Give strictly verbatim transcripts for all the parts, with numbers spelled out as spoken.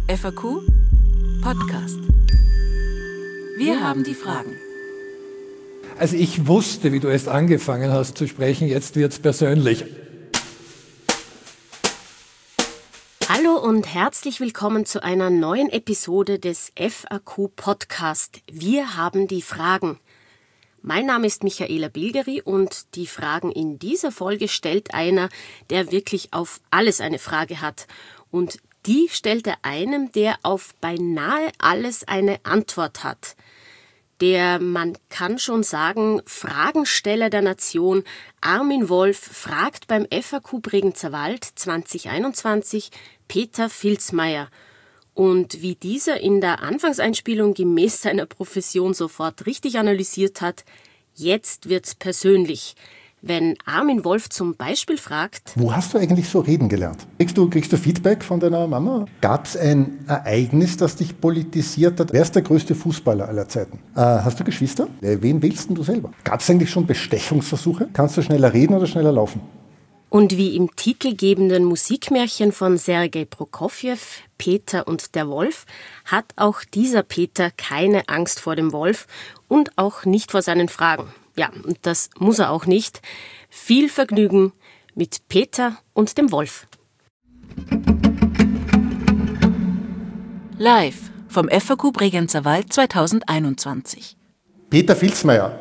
F A Q Podcast. Wir haben die Fragen. Also ich wusste, wie du erst angefangen hast zu sprechen, jetzt wird's persönlich. Hallo und herzlich willkommen zu einer neuen Episode des F A Q Podcast. Wir haben die Fragen. Mein Name ist Michaela Bilgeri und die Fragen in dieser Folge stellt einer, der wirklich auf alles eine Frage hat. Und die stellt er einem, der auf beinahe alles eine Antwort hat. Der, man kann schon sagen, Fragensteller der Nation, Armin Wolf, fragt beim F A Q Bregenzer Wald zwanzig einundzwanzig Peter Filzmeier. Und wie dieser in der Anfangseinspielung gemäß seiner Profession sofort richtig analysiert hat, jetzt wird's persönlich. Wenn Armin Wolf zum Beispiel fragt: Wo hast du eigentlich so reden gelernt? Kriegst du, kriegst du Feedback von deiner Mama? Gab es ein Ereignis, das dich politisiert hat? Wer ist der größte Fußballer aller Zeiten? Äh, hast du Geschwister? Wen wählst denn du selber? Gab es eigentlich schon Bestechungsversuche? Kannst du schneller reden oder schneller laufen? Und wie im titelgebenden Musikmärchen von Sergei Prokofjew, Peter und der Wolf, hat auch dieser Peter keine Angst vor dem Wolf und auch nicht vor seinen Fragen. Ja, und das muss er auch nicht. Viel Vergnügen mit Peter und dem Wolf. Live vom F A Q Bregenzer Wald zwanzig einundzwanzig. Peter Filzmeier.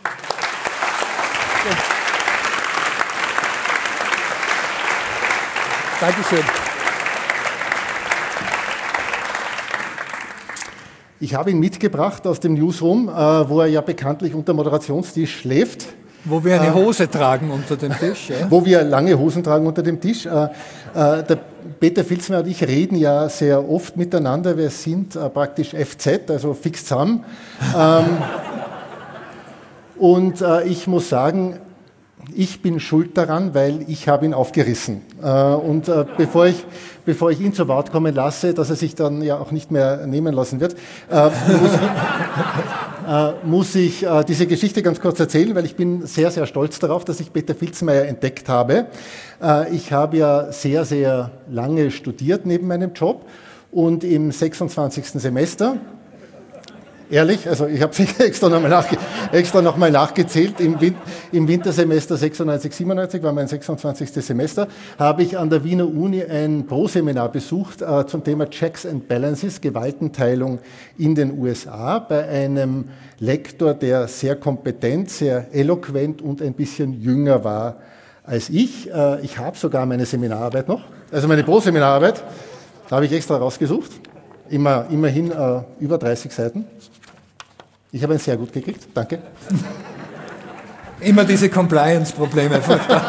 Dankeschön. Ich habe ihn mitgebracht aus dem Newsroom, äh, wo er ja bekanntlich unter Moderationstisch schläft. Wo wir eine Hose äh, tragen unter dem Tisch. Ja? Wo wir lange Hosen tragen unter dem Tisch. Äh, äh, der Peter Filzmeier und ich reden ja sehr oft miteinander. Wir sind äh, praktisch F Z, also fix zusammen. Ähm, und äh, ich muss sagen, ich bin schuld daran, weil ich habe ihn aufgerissen. Äh, und äh, bevor ich, bevor ich ihn zu Wort kommen lasse, dass er sich dann ja auch nicht mehr nehmen lassen wird, äh, muss ich, äh, muss ich äh, diese Geschichte ganz kurz erzählen, weil ich bin sehr, sehr stolz darauf, dass ich Peter Filzmeier entdeckt habe. Äh, ich habe ja sehr, sehr lange studiert neben meinem Job und im sechsundzwanzigsten Semester, ehrlich, also ich habe es extra nochmal nachge extra noch mal nachgezählt, im, Win im Wintersemester sechsundneunzig, siebenundneunzig war mein sechsundzwanzigstes Semester, habe ich an der Wiener Uni ein Pro-Seminar besucht äh, zum Thema Checks and Balances, Gewaltenteilung in den U S A, bei einem Lektor, der sehr kompetent, sehr eloquent und ein bisschen jünger war als ich. Äh, ich habe sogar meine Seminararbeit noch, also meine Pro-Seminararbeit, da habe ich extra rausgesucht. Immer, immerhin äh, über dreißig Seiten. Ich habe ihn sehr gut gekriegt, danke. Immer diese Compliance-Probleme.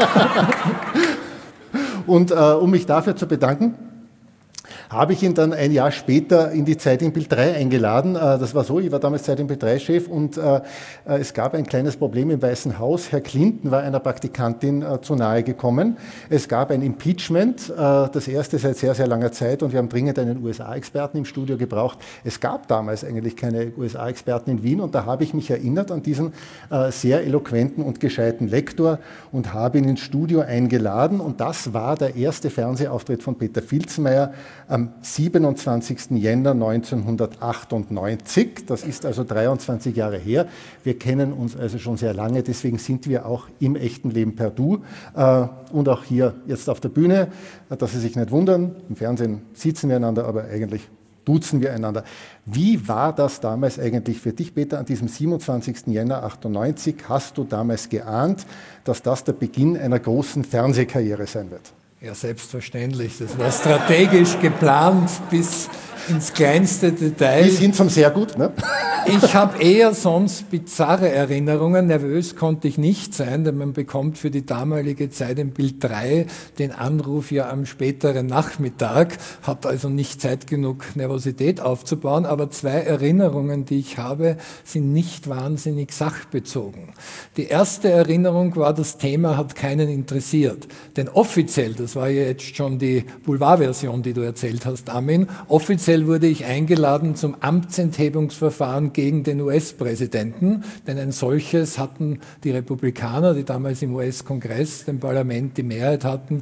Und äh, um mich dafür zu bedanken, habe ich ihn dann ein Jahr später in die Zeit im Bild drei eingeladen. Das war so, ich war damals Zeit im Bild drei Chef und äh, es gab ein kleines Problem im Weißen Haus. Herr Clinton war einer Praktikantin äh, zu nahe gekommen. Es gab ein Impeachment, äh, das erste seit sehr, sehr langer Zeit und wir haben dringend einen U S A-Experten im Studio gebraucht. Es gab damals eigentlich keine U S A-Experten in Wien und da habe ich mich erinnert an diesen äh, sehr eloquenten und gescheiten Lektor und habe ihn ins Studio eingeladen und das war der erste Fernsehauftritt von Peter Filzmeier am siebenundzwanzigsten Jänner neunzehnhundertachtundneunzig, das ist also dreiundzwanzig Jahre her. Wir kennen uns also schon sehr lange, deswegen sind wir auch im echten Leben per Du äh, und auch hier jetzt auf der Bühne, dass Sie sich nicht wundern, im Fernsehen sitzen wir einander, aber eigentlich duzen wir einander. Wie war das damals eigentlich für dich, Peter, an diesem siebenundzwanzigsten Jänner achtundneunzig? Hast du damals geahnt, dass das der Beginn einer großen Fernsehkarriere sein wird? Ja, selbstverständlich. Das war strategisch geplant bis ins kleinste Detail. Bis hin zum sehr gut, ne? Ich habe eher sonst bizarre Erinnerungen. Nervös konnte ich nicht sein, denn man bekommt für die damalige Zeit im Bild drei den Anruf ja am späteren Nachmittag, hat also nicht Zeit genug, Nervosität aufzubauen. Aber zwei Erinnerungen, die ich habe, sind nicht wahnsinnig sachbezogen. Die erste Erinnerung war, das Thema hat keinen interessiert. Denn offiziell, das war ja jetzt schon die Boulevardversion, die du erzählt hast, Armin, offiziell wurde ich eingeladen zum Amtsenthebungsverfahren gegen den U S-Präsidenten, denn ein solches hatten die Republikaner, die damals im U S-Kongress, dem Parlament, die Mehrheit hatten,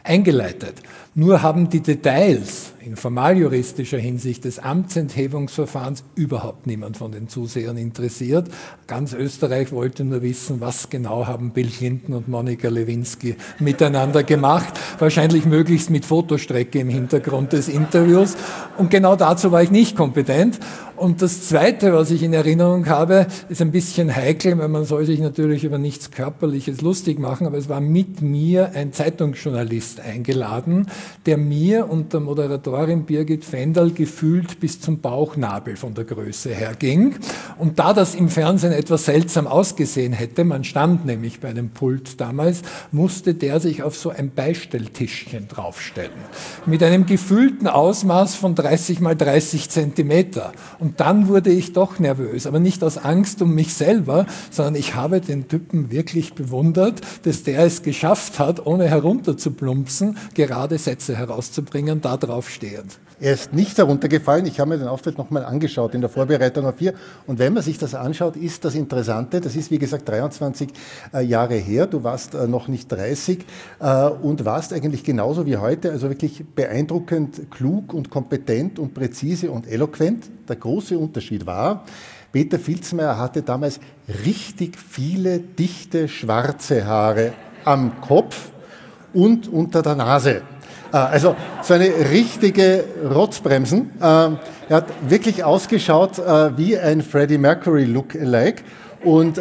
eingeleitet. Nur haben die Details in formaljuristischer Hinsicht des Amtsenthebungsverfahrens überhaupt niemand von den Zusehern interessiert. Ganz Österreich wollte nur wissen, was genau haben Bill Clinton und Monika Lewinsky miteinander gemacht. Wahrscheinlich möglichst mit Fotostrecke im Hintergrund des Interviews. Und genau dazu war ich nicht kompetent. Und das Zweite, was ich in Erinnerung habe, ist ein bisschen heikel, weil man soll sich natürlich über nichts Körperliches lustig machen, aber es war mit mir ein Zeitungsjournalist eingeladen, der mir und der Moderatorin Birgit Fendal gefühlt bis zum Bauchnabel von der Größe her ging. Und da das im Fernsehen etwas seltsam ausgesehen hätte, man stand nämlich bei einem Pult damals, musste der sich auf so ein Beistelltischchen draufstellen. Mit einem gefühlten Ausmaß von dreißig mal dreißig Zentimeter. Und dann wurde ich doch nervös, aber nicht aus Angst um mich selber, sondern ich habe den Typen wirklich bewundert, dass der es geschafft hat, ohne herunterzuplumpsen, gerade Sätze herauszubringen, da drauf stehend. Er ist nicht heruntergefallen. Ich habe mir den Auftritt nochmal angeschaut in der Vorbereitung auf hier. Und wenn man sich das anschaut, ist das Interessante, das ist wie gesagt dreiundzwanzig äh, Jahre her, du warst äh, noch nicht dreißig äh, und warst eigentlich genauso wie heute, also wirklich beeindruckend klug und kompetent und präzise und eloquent. Der große Unterschied war, Peter Filzmaier hatte damals richtig viele dichte schwarze Haare am Kopf und unter der Nase. Also so eine richtige Rotzbremsen. Er hat wirklich ausgeschaut wie ein Freddie Mercury Look-alike. Und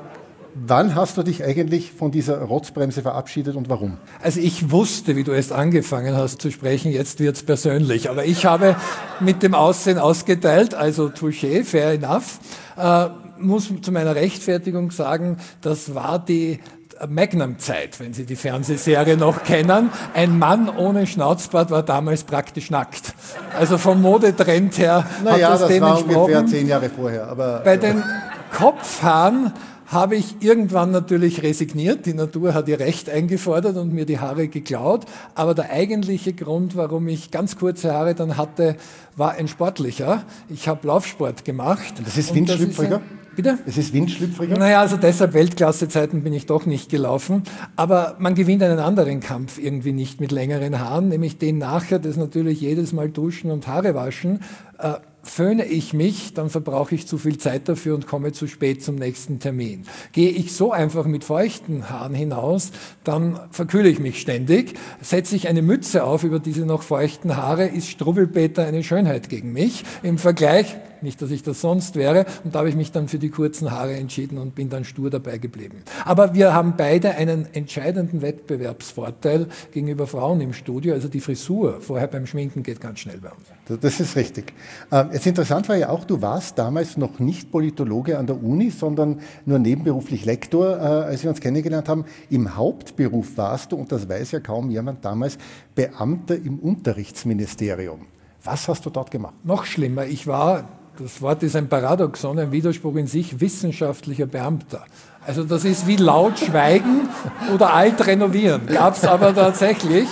wann hast du dich eigentlich von dieser Rotzbremse verabschiedet und warum? Also ich wusste, wie du erst angefangen hast zu sprechen, jetzt wird's persönlich. Aber ich habe mit dem Aussehen ausgeteilt, also touché, fair enough. Äh, muss zu meiner Rechtfertigung sagen, das war die Magnum-Zeit, wenn Sie die Fernsehserie noch kennen. Ein Mann ohne Schnauzbart war damals praktisch nackt. Also vom Modetrend her naja, hat das, das dem war entsprochen. Ungefähr zehn Jahre vorher. Aber bei den Kopfhaaren habe ich irgendwann natürlich resigniert. Die Natur hat ihr Recht eingefordert und mir die Haare geklaut. Aber der eigentliche Grund, warum ich ganz kurze Haare dann hatte, war ein sportlicher. Ich habe Laufsport gemacht. Das ist windschlüpfriger? Bitte? Es ist windschlüpfriger? Naja, also deshalb Weltklasse-Zeiten bin ich doch nicht gelaufen. Aber man gewinnt einen anderen Kampf irgendwie nicht mit längeren Haaren, nämlich den nachher, das natürlich jedes Mal duschen und Haare waschen. Äh, Föhne ich mich, dann verbrauche ich zu viel Zeit dafür und komme zu spät zum nächsten Termin. Gehe ich so einfach mit feuchten Haaren hinaus, dann verkühle ich mich ständig. Setze ich eine Mütze auf über diese noch feuchten Haare, ist Struwwelpeter eine Schönheit gegen mich. Im Vergleich, nicht, dass ich das sonst wäre, und da habe ich mich dann für die kurzen Haare entschieden und bin dann stur dabei geblieben. Aber wir haben beide einen entscheidenden Wettbewerbsvorteil gegenüber Frauen im Studio, also die Frisur. Vorher beim Schminken geht ganz schnell bei uns. Das ist richtig. Jetzt interessant war ja auch, du warst damals noch nicht Politologe an der Uni, sondern nur nebenberuflich Lektor, als wir uns kennengelernt haben. Im Hauptberuf warst du, und das weiß ja kaum jemand damals, Beamter im Unterrichtsministerium. Was hast du dort gemacht? Noch schlimmer, ich war, das Wort ist ein Paradoxon, ein Widerspruch in sich, wissenschaftlicher Beamter. Also das ist wie laut schweigen oder alt renovieren, gab es aber tatsächlich.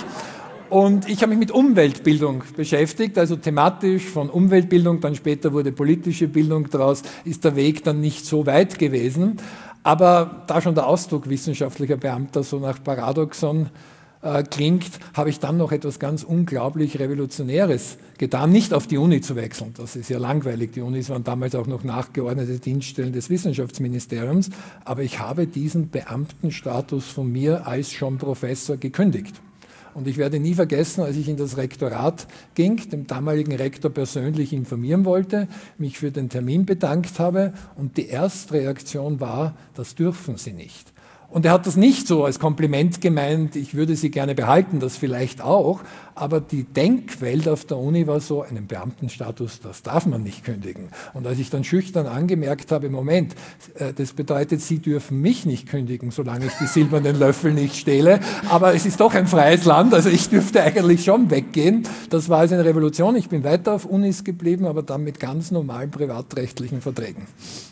Und ich habe mich mit Umweltbildung beschäftigt, also thematisch von Umweltbildung, dann später wurde politische Bildung daraus, ist der Weg dann nicht so weit gewesen. Aber da schon der Ausdruck wissenschaftlicher Beamter so nach Paradoxon äh, klingt, habe ich dann noch etwas ganz unglaublich Revolutionäres getan, nicht auf die Uni zu wechseln. Das ist ja langweilig, die Unis waren damals auch noch nachgeordnete Dienststellen des Wissenschaftsministeriums, aber ich habe diesen Beamtenstatus von mir als schon Professor gekündigt. Und ich werde nie vergessen, als ich in das Rektorat ging, dem damaligen Rektor persönlich informieren wollte, mich für den Termin bedankt habe und die Erstreaktion war, das dürfen Sie nicht. Und er hat das nicht so als Kompliment gemeint, ich würde Sie gerne behalten, das vielleicht auch, aber die Denkwelt auf der Uni war so, einen Beamtenstatus, das darf man nicht kündigen. Und als ich dann schüchtern angemerkt habe, Moment, das bedeutet, Sie dürfen mich nicht kündigen, solange ich die silbernen Löffel nicht stehle, aber es ist doch ein freies Land, also ich dürfte eigentlich schon weggehen. Das war also eine Revolution, ich bin weiter auf Unis geblieben, aber dann mit ganz normalen privatrechtlichen Verträgen.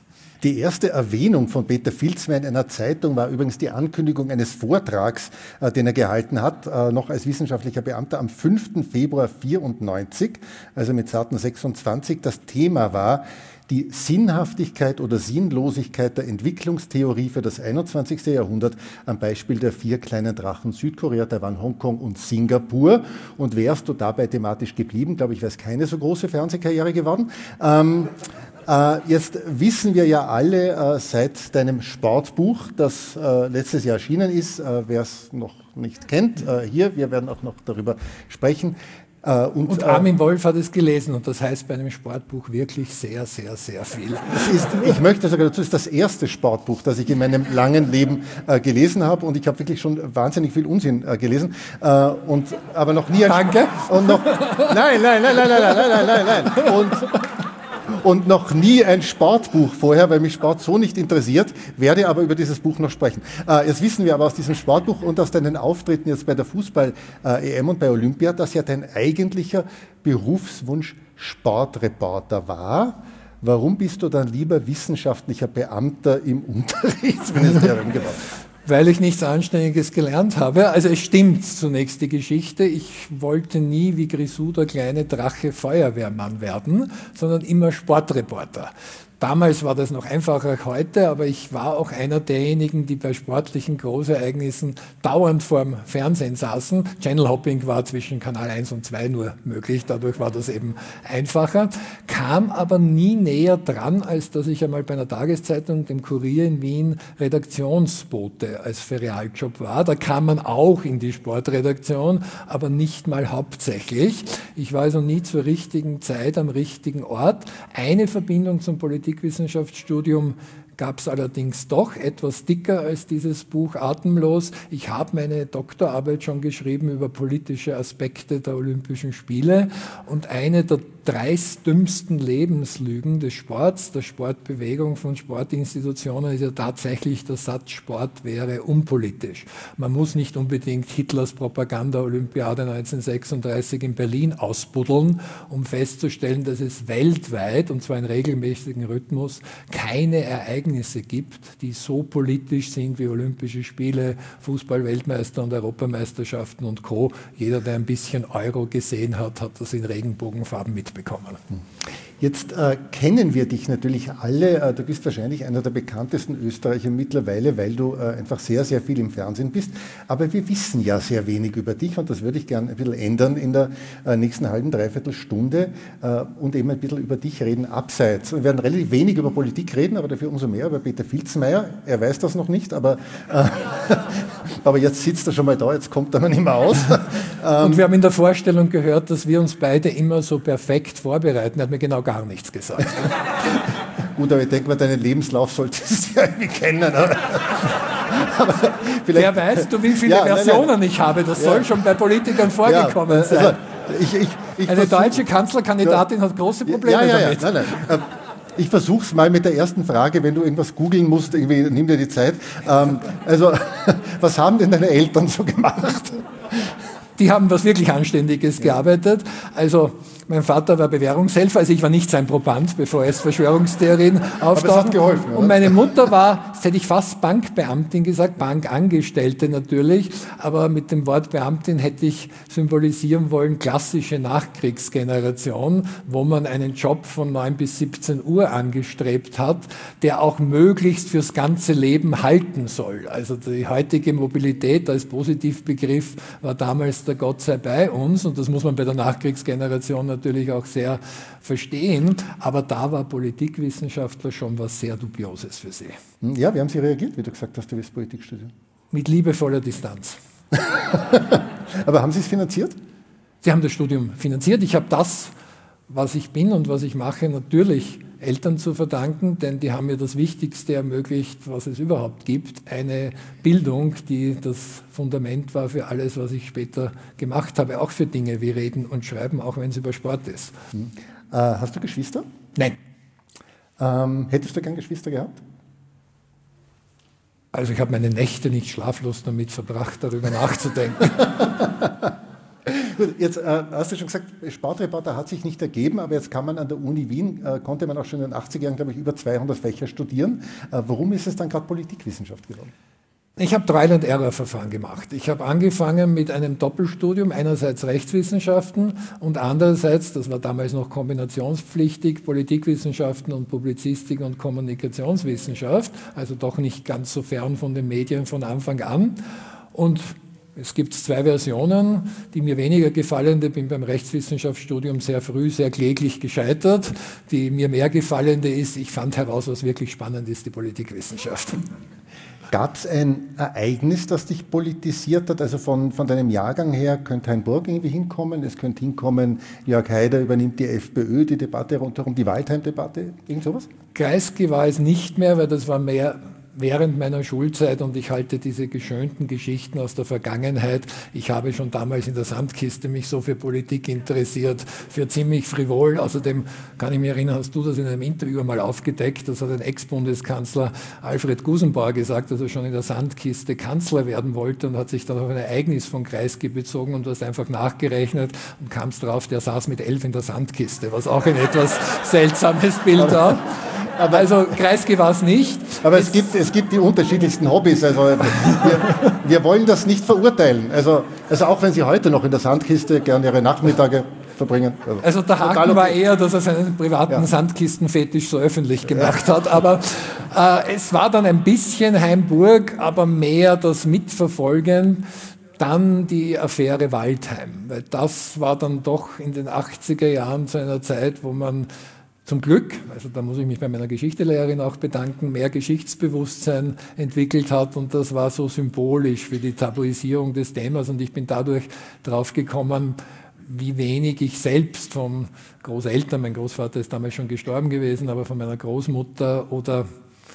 Die erste Erwähnung von Peter Filzmeier in einer Zeitung war übrigens die Ankündigung eines Vortrags, äh, den er gehalten hat, äh, noch als wissenschaftlicher Beamter am fünften Februar vierundneunzig, also mit zarten sechsundzwanzig. Das Thema war die Sinnhaftigkeit oder Sinnlosigkeit der Entwicklungstheorie für das einundzwanzigste Jahrhundert am Beispiel der vier kleinen Drachen Südkorea, Taiwan, Hongkong und Singapur. Und wärst du dabei thematisch geblieben, glaube ich, wäre es keine so große Fernsehkarriere geworden. Ähm, äh, jetzt wissen wir ja alle äh, seit deinem Sportbuch, das äh, letztes Jahr erschienen ist, äh, wer es noch nicht kennt, äh, hier, wir werden auch noch darüber sprechen. Und, und Armin Wolf hat es gelesen und das heißt bei einem Sportbuch wirklich sehr, sehr, sehr viel. Es ist, ich möchte sogar dazu, es ist das erste Sportbuch, das ich in meinem langen Leben äh, gelesen habe und ich habe wirklich schon wahnsinnig viel Unsinn äh, gelesen. Äh, und, aber noch nie ein Danke. Und noch, nein, nein, nein, nein, nein, nein, nein, nein, nein. Und, und noch nie ein Sportbuch vorher, weil mich Sport so nicht interessiert, werde aber über dieses Buch noch sprechen. Äh, jetzt wissen wir aber aus diesem Sportbuch und aus deinen Auftritten jetzt bei der Fußball-E M und bei Olympia, dass ja dein eigentlicher Berufswunsch Sportreporter war. Warum bist du dann lieber wissenschaftlicher Beamter im Unterrichtsministerium geworden? Weil ich nichts Anständiges gelernt habe. Also es stimmt zunächst die Geschichte. Ich wollte nie wie Grisou der kleine Drache Feuerwehrmann werden, sondern immer Sportreporter. Damals war das noch einfacher als heute, aber ich war auch einer derjenigen, die bei sportlichen Großereignissen dauernd vorm Fernsehen saßen. Channel Hopping war zwischen Kanal eins und zwei nur möglich, dadurch war das eben einfacher. Kam aber nie näher dran, als dass ich einmal bei einer Tageszeitung, dem Kurier in Wien, Redaktionsbote als Ferialjob war. Da kam man auch in die Sportredaktion, aber nicht mal hauptsächlich. Ich war also nie zur richtigen Zeit am richtigen Ort. Eine Verbindung zum Politikwissenschaftsstudium gab es allerdings doch, etwas dicker als dieses Buch Atemlos. Ich habe meine Doktorarbeit schon geschrieben über politische Aspekte der Olympischen Spiele und eine der dreistdümmsten Lebenslügen des Sports, der Sportbewegung von Sportinstitutionen ist ja tatsächlich der Satz, Sport wäre unpolitisch. Man muss nicht unbedingt Hitlers Propaganda-Olympiade neunzehnhundertsechsunddreißig in Berlin ausbuddeln, um festzustellen, dass es weltweit, und zwar in regelmäßigem Rhythmus, keine Ereignisse gibt, die so politisch sind wie Olympische Spiele, Fußball-Weltmeister und Europameisterschaften und Co. Jeder, der ein bisschen Euro gesehen hat, hat das in Regenbogenfarben mitbekommen. Jetzt äh, kennen wir dich natürlich alle. Äh, du bist wahrscheinlich einer der bekanntesten Österreicher mittlerweile, weil du äh, einfach sehr, sehr viel im Fernsehen bist. Aber wir wissen ja sehr wenig über dich und das würde ich gerne ein bisschen ändern in der äh, nächsten halben, dreiviertel Stunde äh, und eben ein bisschen über dich reden abseits. Wir werden relativ wenig über Politik reden, aber dafür umso mehr über Peter Filzmeier. Er weiß das noch nicht, aber, äh, aber jetzt sitzt er schon mal da, jetzt kommt er mal nicht mehr aus. ähm, und wir haben in der Vorstellung gehört, dass wir uns beide immer so perfekt vorbereiten. Er hat mir genau gar nichts gesagt. Gut, aber ich denke mal, deinen Lebenslauf solltest du ja irgendwie kennen. Aber, aber wer weiß, du, wie viele ja, Versionen nein, nein. ich habe. Das ja. soll schon bei Politikern vorgekommen ja, sein. Also, ich, ich, ich Eine versuch, deutsche Kanzlerkandidatin ja, hat große Probleme ja, ja, damit. Ja, nein, nein. Ich versuche es mal mit der ersten Frage, wenn du irgendwas googeln musst, irgendwie, nimm dir die Zeit. Ähm, also, was haben denn deine Eltern so gemacht? Die haben was wirklich Anständiges ja. gearbeitet. Also mein Vater war Bewährungshelfer, also ich war nicht sein Proband, bevor es Verschwörungstheorien auftauchen. Aber es hat geholfen, oder? Und meine Mutter war, das hätte ich fast Bankbeamtin gesagt, Bankangestellte natürlich, aber mit dem Wort Beamtin hätte ich symbolisieren wollen, klassische Nachkriegsgeneration, wo man einen Job von neun bis siebzehn Uhr angestrebt hat, der auch möglichst fürs ganze Leben halten soll. Also die heutige Mobilität als Positivbegriff war damals der Gott sei bei uns und das muss man bei der Nachkriegsgeneration natürlich auch sehr verstehen, aber da war Politikwissenschaftler schon was sehr Dubioses für Sie. Ja, wie haben Sie reagiert, wie du gesagt hast, du willst Politik studieren? Mit liebevoller Distanz. Aber haben Sie es finanziert? Sie haben das Studium finanziert. Ich habe das, was ich bin und was ich mache, natürlich Eltern zu verdanken, denn die haben mir das Wichtigste ermöglicht, was es überhaupt gibt, eine Bildung, die das Fundament war für alles, was ich später gemacht habe, auch für Dinge wie Reden und Schreiben, auch wenn es über Sport ist. Hm. Äh, hast du Geschwister? Nein. Ähm, hättest du gern Geschwister gehabt? Also ich habe meine Nächte nicht schlaflos damit verbracht, darüber nachzudenken. Gut, jetzt äh, hast du schon gesagt, Sportreporter hat sich nicht ergeben, aber jetzt kann man an der Uni Wien, äh, konnte man auch schon in den achtziger Jahren, glaube ich, über zweihundert Fächer studieren. Äh, warum ist es dann gerade Politikwissenschaft geworden? Ich habe Trial-and-Error-Verfahren gemacht. Ich habe angefangen mit einem Doppelstudium, einerseits Rechtswissenschaften und andererseits, das war damals noch kombinationspflichtig, Politikwissenschaften und Publizistik und Kommunikationswissenschaft, also doch nicht ganz so fern von den Medien von Anfang an. Und es gibt zwei Versionen, die mir weniger gefallen. Ich bin beim Rechtswissenschaftsstudium sehr früh, sehr kläglich gescheitert. Die mir mehr gefallende ist, ich fand heraus, was wirklich spannend ist, die Politikwissenschaft. Gab es ein Ereignis, das dich politisiert hat? Also von, von deinem Jahrgang her könnte Hein Burg irgendwie hinkommen, es könnte hinkommen, Jörg Haider übernimmt die FPÖ, die Debatte rundherum, die Waldheim-Debatte, irgend sowas? Kreisky war es nicht mehr, weil das war mehr während meiner Schulzeit und ich halte diese geschönten Geschichten aus der Vergangenheit. Ich habe schon damals in der Sandkiste mich so für Politik interessiert, für ziemlich frivol. Außerdem kann ich mich erinnern, hast du das in einem Interview mal aufgedeckt, das hat ein Ex-Bundeskanzler Alfred Gusenbauer gesagt, dass er schon in der Sandkiste Kanzler werden wollte und hat sich dann auf ein Ereignis von Kreisky bezogen und du hast einfach nachgerechnet und kamst drauf, der saß mit elf in der Sandkiste, was auch ein etwas seltsames Bild war. Aber also Kreisky war es nicht. Aber es, es, gibt, es gibt die unterschiedlichsten Hobbys. Also wir, wir wollen das nicht verurteilen. Also, also auch wenn Sie heute noch in der Sandkiste gerne Ihre Nachmittage verbringen. Also, also der Haken okay. war eher, dass er seinen privaten ja. Sandkistenfetisch so öffentlich gemacht ja. hat. Aber äh, es war dann ein bisschen Hein Burg, aber mehr das Mitverfolgen. Dann die Affäre Waldheim. Weil das war dann doch in den achtziger Jahren zu einer Zeit, wo man zum Glück, also da muss ich mich bei meiner Geschichtelehrerin auch bedanken, mehr Geschichtsbewusstsein entwickelt hat und das war so symbolisch für die Tabuisierung des Themas und ich bin dadurch drauf gekommen, wie wenig ich selbst von Großeltern, mein Großvater ist damals schon gestorben gewesen, aber von meiner Großmutter oder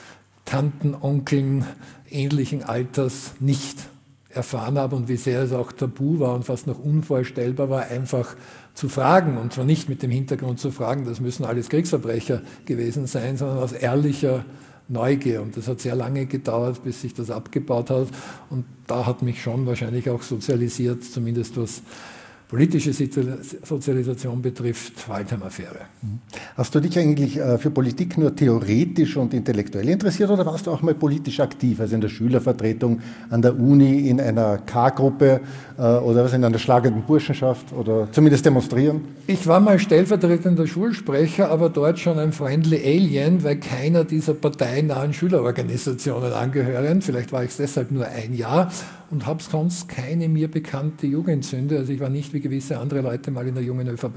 Tanten, Onkeln ähnlichen Alters nicht erfahren habe und wie sehr es auch tabu war und fast noch unvorstellbar war, einfach zu fragen. Und zwar nicht mit dem Hintergrund zu fragen, das müssen alles Kriegsverbrecher gewesen sein, sondern aus ehrlicher Neugier. Und das hat sehr lange gedauert, bis sich das abgebaut hat. Und da hat mich schon wahrscheinlich auch sozialisiert, zumindest was politische Sozialisation betrifft, Waldheim-Affäre. Hast du dich eigentlich für Politik nur theoretisch und intellektuell interessiert oder warst du auch mal politisch aktiv, also in der Schülervertretung, an der Uni, in einer K-Gruppe oder was in einer schlagenden Burschenschaft oder zumindest demonstrieren? Ich war mal stellvertretender Schulsprecher, aber dort schon ein friendly alien, weil keiner dieser parteinahen Schülerorganisationen angehören. Vielleicht war ich es deshalb nur ein Jahr. Und habe sonst keine mir bekannte Jugendsünde. Also ich war nicht wie gewisse andere Leute mal in der jungen ÖVP.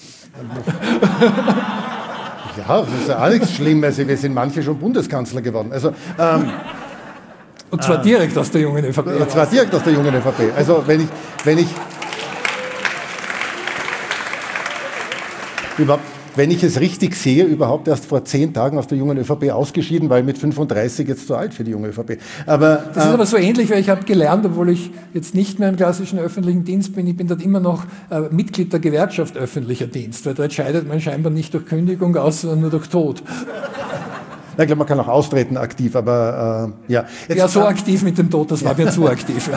Ja, das ist ja auch nichts Schlimmes. Wir sind manche schon Bundeskanzler geworden. Also, ähm, und zwar äh, direkt aus der jungen ÖVP. Und zwar direkt aus der jungen ÖVP. Also wenn ich, wenn ich überhaupt Wenn ich es richtig sehe, überhaupt erst vor zehn Tagen aus der jungen ÖVP ausgeschieden, weil mit fünfunddreißig jetzt zu alt für die junge ÖVP. Aber, das ist äh, aber so ähnlich, weil ich habe gelernt, obwohl ich jetzt nicht mehr im klassischen öffentlichen Dienst bin, ich bin dort immer noch äh, Mitglied der Gewerkschaft öffentlicher Dienst, weil dort scheidet man scheinbar nicht durch Kündigung aus, sondern nur durch Tod. Na, ich glaube, man kann auch austreten aktiv, aber äh, ja. Jetzt, ja, so äh, aktiv mit dem Tod, das war mir zu aktiv.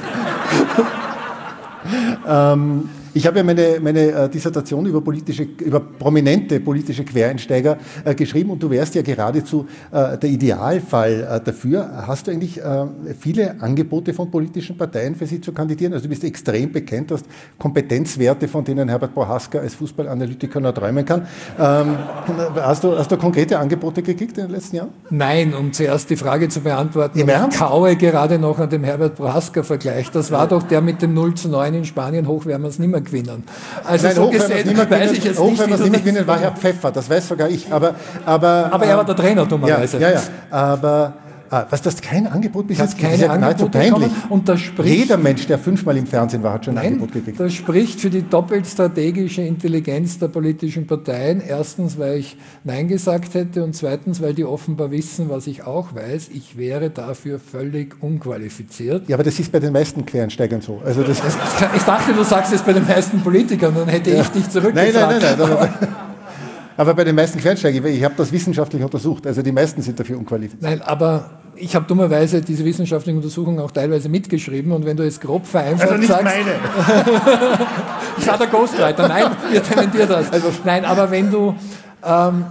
ähm, Ich habe ja meine, meine äh, Dissertation über, politische, über prominente politische Quereinsteiger äh, geschrieben und du wärst ja geradezu äh, der Idealfall äh, dafür. Hast du eigentlich äh, viele Angebote von politischen Parteien für sie zu kandidieren? Also du bist extrem bekannt, hast Kompetenzwerte, von denen Herbert Prohaska als Fußballanalytiker nur träumen kann. Ähm, hast, du, hast du konkrete Angebote gekriegt in den letzten Jahren? Nein, um zuerst die Frage zu beantworten. Im Ernst? Ich kaue gerade noch an dem Herbert Prohaska-Vergleich. Das war doch der mit dem null zu neun in Spanien, hoch werden wir es nicht mehr gewinnen. Also Nein, so hoch, gesehen weiß ich jetzt nicht, wie das nicht gewinnen, war Herr Pfeffer, das weiß sogar ich. Aber, aber, aber er war der Trainer, dummerweise. Ja, ja, ja. Aber ah, was, das kein Angebot bis jetzt? Keine ja Angebote bekommen. Und das spricht, jeder Mensch, der fünfmal im Fernsehen war, hat schon ein Nein, Angebot gekriegt. Das spricht für die doppelt strategische Intelligenz der politischen Parteien. Erstens, weil ich Nein gesagt hätte und zweitens, weil die offenbar wissen, was ich auch weiß. Ich wäre dafür völlig unqualifiziert. Ja, aber das ist bei den meisten Quereinsteigern so. Also das ich dachte, du sagst es bei den meisten Politikern, dann hätte ja. ich dich zurückgefragt. Nein, nein, nein. nein, nein. Aber bei den meisten Quereinsteigern, ich habe das wissenschaftlich untersucht, also die meisten sind dafür unqualifiziert. Nein, aber ich habe dummerweise diese wissenschaftlichen Untersuchungen auch teilweise mitgeschrieben und wenn du es grob vereinfacht also nicht sagst... meine. Ich war der Ghostwriter, nein, wir dementieren das. Also, nein, aber wenn du ähm,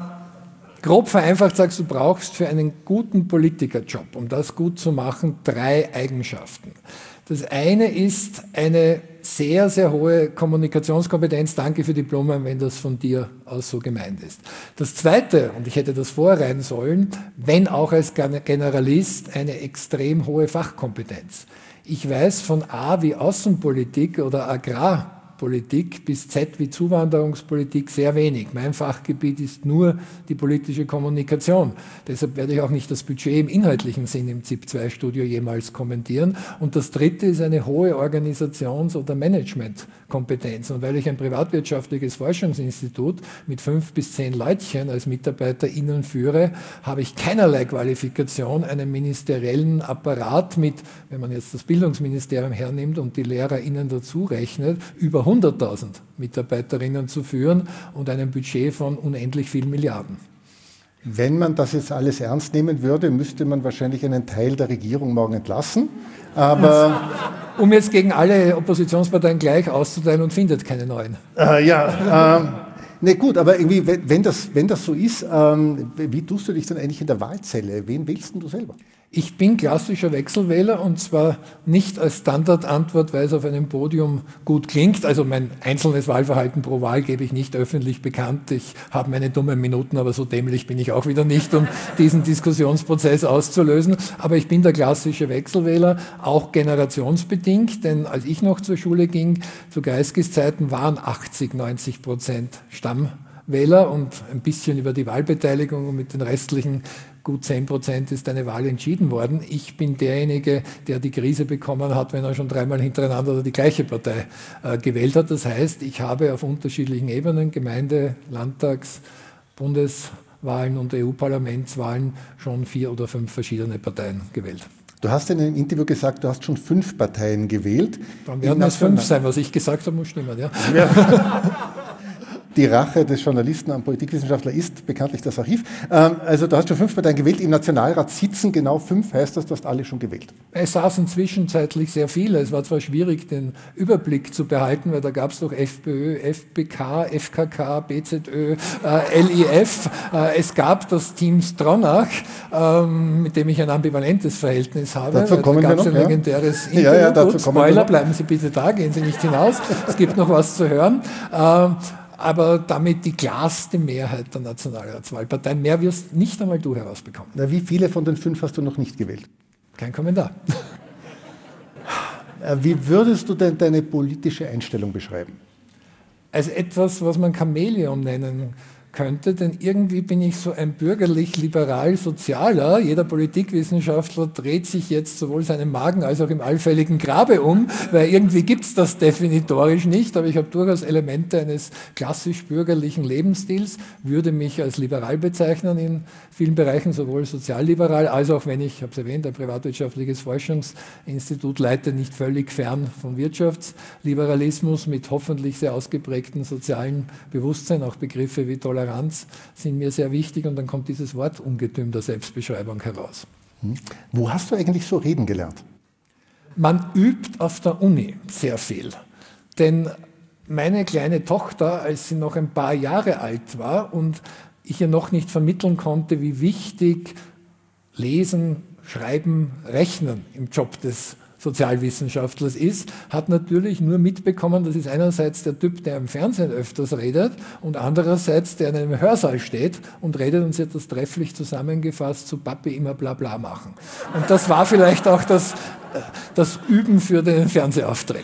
grob vereinfacht sagst, du brauchst für einen guten Politikerjob, um das gut zu machen, drei Eigenschaften. Das eine ist eine sehr, sehr hohe Kommunikationskompetenz. Danke für die Blumen, wenn das von dir aus so gemeint ist. Das zweite, und ich hätte das vorreihen sollen, wenn auch als Generalist, eine extrem hohe Fachkompetenz. Ich weiß von A wie Außenpolitik oder Agrarpolitik bis Z wie Zuwanderungspolitik sehr wenig. Mein Fachgebiet ist nur die politische Kommunikation. Deshalb werde ich auch nicht das Budget im inhaltlichen Sinn im Z I P zwei Studio jemals kommentieren. Und das dritte ist eine hohe Organisations- oder Managementkompetenz. Und weil ich ein privatwirtschaftliches Forschungsinstitut mit fünf bis zehn Leutchen als MitarbeiterInnen führe, habe ich keinerlei Qualifikation, einen ministeriellen Apparat mit, wenn man jetzt das Bildungsministerium hernimmt und die LehrerInnen dazu rechnet, über hunderttausend Mitarbeiterinnen zu führen und einem Budget von unendlich vielen Milliarden. Wenn man das jetzt alles ernst nehmen würde, müsste man wahrscheinlich einen Teil der Regierung morgen entlassen. Aber um jetzt gegen alle Oppositionsparteien gleich auszuteilen und findet keine neuen. Äh, ja, ähm, ne gut, aber irgendwie, wenn das, wenn das so ist, ähm, wie tust du dich denn eigentlich in der Wahlzelle? Wen wählst denn du selber? Ich bin klassischer Wechselwähler und zwar nicht als Standardantwort, weil es auf einem Podium gut klingt. Also mein einzelnes Wahlverhalten pro Wahl gebe ich nicht öffentlich bekannt. Ich habe meine dummen Minuten, aber so dämlich bin ich auch wieder nicht, um diesen Diskussionsprozess auszulösen. Aber ich bin der klassische Wechselwähler, auch generationsbedingt, denn als ich noch zur Schule ging, zu Geiskes-Zeiten waren achtzig, neunzig Prozent Stammwähler und ein bisschen über die Wahlbeteiligung und mit den restlichen gut zehn Prozent ist eine Wahl entschieden worden. Ich bin derjenige, der die Krise bekommen hat, wenn er schon dreimal hintereinander die gleiche Partei äh, gewählt hat. Das heißt, ich habe auf unterschiedlichen Ebenen, Gemeinde-, Landtags-, Bundeswahlen und E U-Parlamentswahlen schon vier oder fünf verschiedene Parteien gewählt. Du hast in einem Interview gesagt, du hast schon fünf Parteien gewählt. Dann werden es fünf sein, was ich gesagt habe, muss stimmen. Ja. Ja. Die Rache des Journalisten am Politikwissenschaftler ist bekanntlich das Archiv. Also du hast schon fünf Parteien gewählt, im Nationalrat sitzen genau fünf, heißt das, du hast alle schon gewählt? Es saßen zwischenzeitlich sehr viele. Es war zwar schwierig, den Überblick zu behalten, weil da gab es doch FPÖ, FPK, FKK, BZÖ, äh, L I F. Äh, es gab das Team Stronach, ähm, mit dem ich ein ambivalentes Verhältnis habe. Dazu kommen da gab es ein ja. legendäres Interview. Ja, ja, dazu Gut, kommen Spoiler, wir bleiben Sie bitte da, gehen Sie nicht hinaus. Es gibt noch was zu hören. Ähm, aber damit die klarste Mehrheit der Nationalratswahlparteien. Mehr wirst nicht einmal du herausbekommen. Na, wie viele von den fünf hast du noch nicht gewählt? Kein Kommentar. Wie würdest du denn deine politische Einstellung beschreiben? Als etwas, was man Chamäleon nennen könnte, denn irgendwie bin ich so ein bürgerlich-liberal-sozialer. Jeder Politikwissenschaftler dreht sich jetzt sowohl seinen Magen als auch im allfälligen Grabe um, weil irgendwie gibt es das definitorisch nicht, aber ich habe durchaus Elemente eines klassisch-bürgerlichen Lebensstils, würde mich als liberal bezeichnen in vielen Bereichen, sowohl sozialliberal als auch, wenn ich, ich habe es erwähnt, ein privatwirtschaftliches Forschungsinstitut leite, nicht völlig fern von Wirtschaftsliberalismus mit hoffentlich sehr ausgeprägten sozialen Bewusstsein, auch Begriffe wie Toleranz sind mir sehr wichtig und dann kommt dieses Wort Ungetüm der Selbstbeschreibung heraus. Hm. Wo hast du eigentlich so reden gelernt? Man übt auf der Uni sehr viel, denn meine kleine Tochter, als sie noch ein paar Jahre alt war und ich ihr noch nicht vermitteln konnte, wie wichtig Lesen, Schreiben, Rechnen im Job des Sozialwissenschaftlers ist, hat natürlich nur mitbekommen, das ist einerseits der Typ, der im Fernsehen öfters redet und andererseits der in einem Hörsaal steht und redet und sie hat das trefflich zusammengefasst, zu Papi immer bla bla machen. Und das war vielleicht auch das, das Üben für den Fernsehauftritt.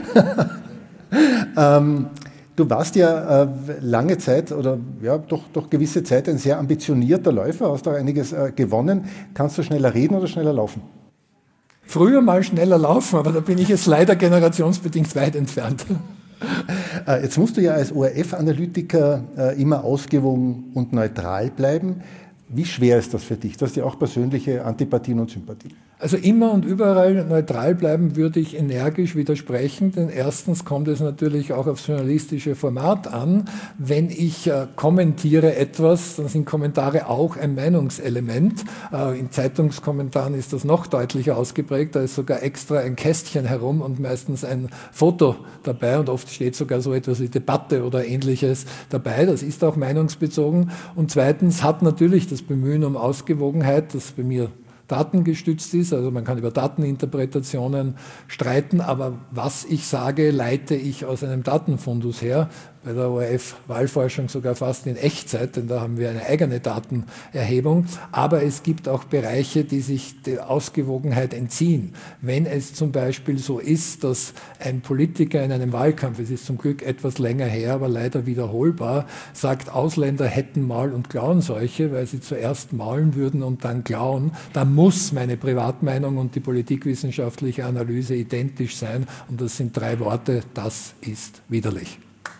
ähm, du warst ja äh, lange Zeit oder ja doch, doch gewisse Zeit ein sehr ambitionierter Läufer, hast da einiges äh, gewonnen. Kannst du schneller reden oder schneller laufen? Früher mal schneller laufen, aber da bin ich jetzt leider generationsbedingt weit entfernt. Jetzt musst du ja als O R F-Analytiker immer ausgewogen und neutral bleiben. Wie schwer ist das für dich? Du hast ja auch persönliche Antipathien und Sympathien. Also immer und überall neutral bleiben würde ich energisch widersprechen, denn erstens kommt es natürlich auch aufs journalistische Format an. Wenn ich äh, kommentiere etwas, dann sind Kommentare auch ein Meinungselement. Äh, in Zeitungskommentaren ist das noch deutlicher ausgeprägt, da ist sogar extra ein Kästchen herum und meistens ein Foto dabei und oft steht sogar so etwas wie Debatte oder Ähnliches dabei. Das ist auch meinungsbezogen. Und zweitens hat natürlich das Bemühen um Ausgewogenheit, das bei mir datengestützt ist, also man kann über Dateninterpretationen streiten, aber was ich sage, leite ich aus einem Datenfundus her, bei der O R F-Wahlforschung sogar fast in Echtzeit, denn da haben wir eine eigene Datenerhebung, aber es gibt auch Bereiche, die sich der Ausgewogenheit entziehen. Wenn es zum Beispiel so ist, dass ein Politiker in einem Wahlkampf, es ist zum Glück etwas länger her, aber leider wiederholbar, sagt, Ausländer hätten Maul- und Klauenseuche, weil sie zuerst maulen würden und dann klauen, dann muss meine Privatmeinung und die politikwissenschaftliche Analyse identisch sein und das sind drei Worte, das ist widerlich.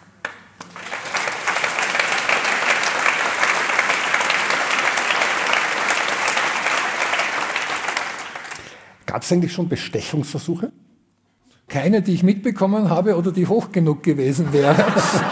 Gab es eigentlich schon Bestechungsversuche? Keine, die ich mitbekommen habe oder die hoch genug gewesen wäre.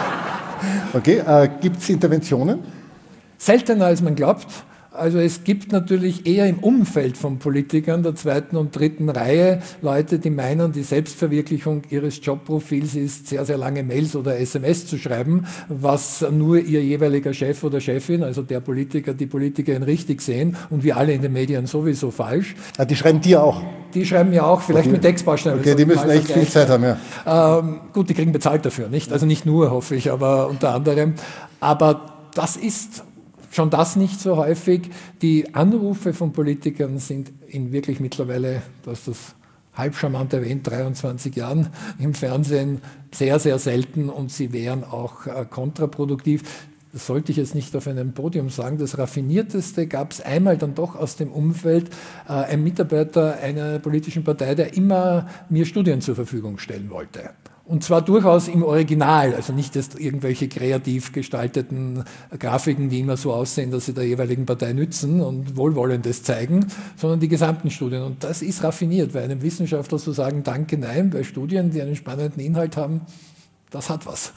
Okay, äh, gibt es Interventionen? Seltener als man glaubt. Also es gibt natürlich eher im Umfeld von Politikern der zweiten und dritten Reihe Leute, die meinen, die Selbstverwirklichung ihres Jobprofils ist, sehr, sehr lange Mails oder S M S zu schreiben, was nur ihr jeweiliger Chef oder Chefin, also der Politiker, die Politikerin richtig sehen und wir alle in den Medien sowieso falsch. Ja, die schreiben dir auch? Die schreiben ja auch, vielleicht okay. mit Textbausteinen. Okay, die müssen echt viel Zeit haben, ja. Ähm, gut, die kriegen bezahlt dafür, nicht? Also nicht nur, hoffe ich, aber unter anderem. Aber das ist schon das nicht so häufig. Die Anrufe von Politikern sind in wirklich mittlerweile, du hast das halb charmant erwähnt, dreiundzwanzig Jahren im Fernsehen sehr, sehr selten und sie wären auch äh, kontraproduktiv. Das sollte ich jetzt nicht auf einem Podium sagen. Das Raffinierteste gab es einmal dann doch aus dem Umfeld, äh, ein Mitarbeiter einer politischen Partei, der immer mir Studien zur Verfügung stellen wollte. Und zwar durchaus im Original, also nicht erst irgendwelche kreativ gestalteten Grafiken, die immer so aussehen, dass sie der jeweiligen Partei nützen und Wohlwollendes zeigen, sondern die gesamten Studien. Und das ist raffiniert, weil einem Wissenschaftler zu sagen, danke, nein, bei Studien, die einen spannenden Inhalt haben, das hat was.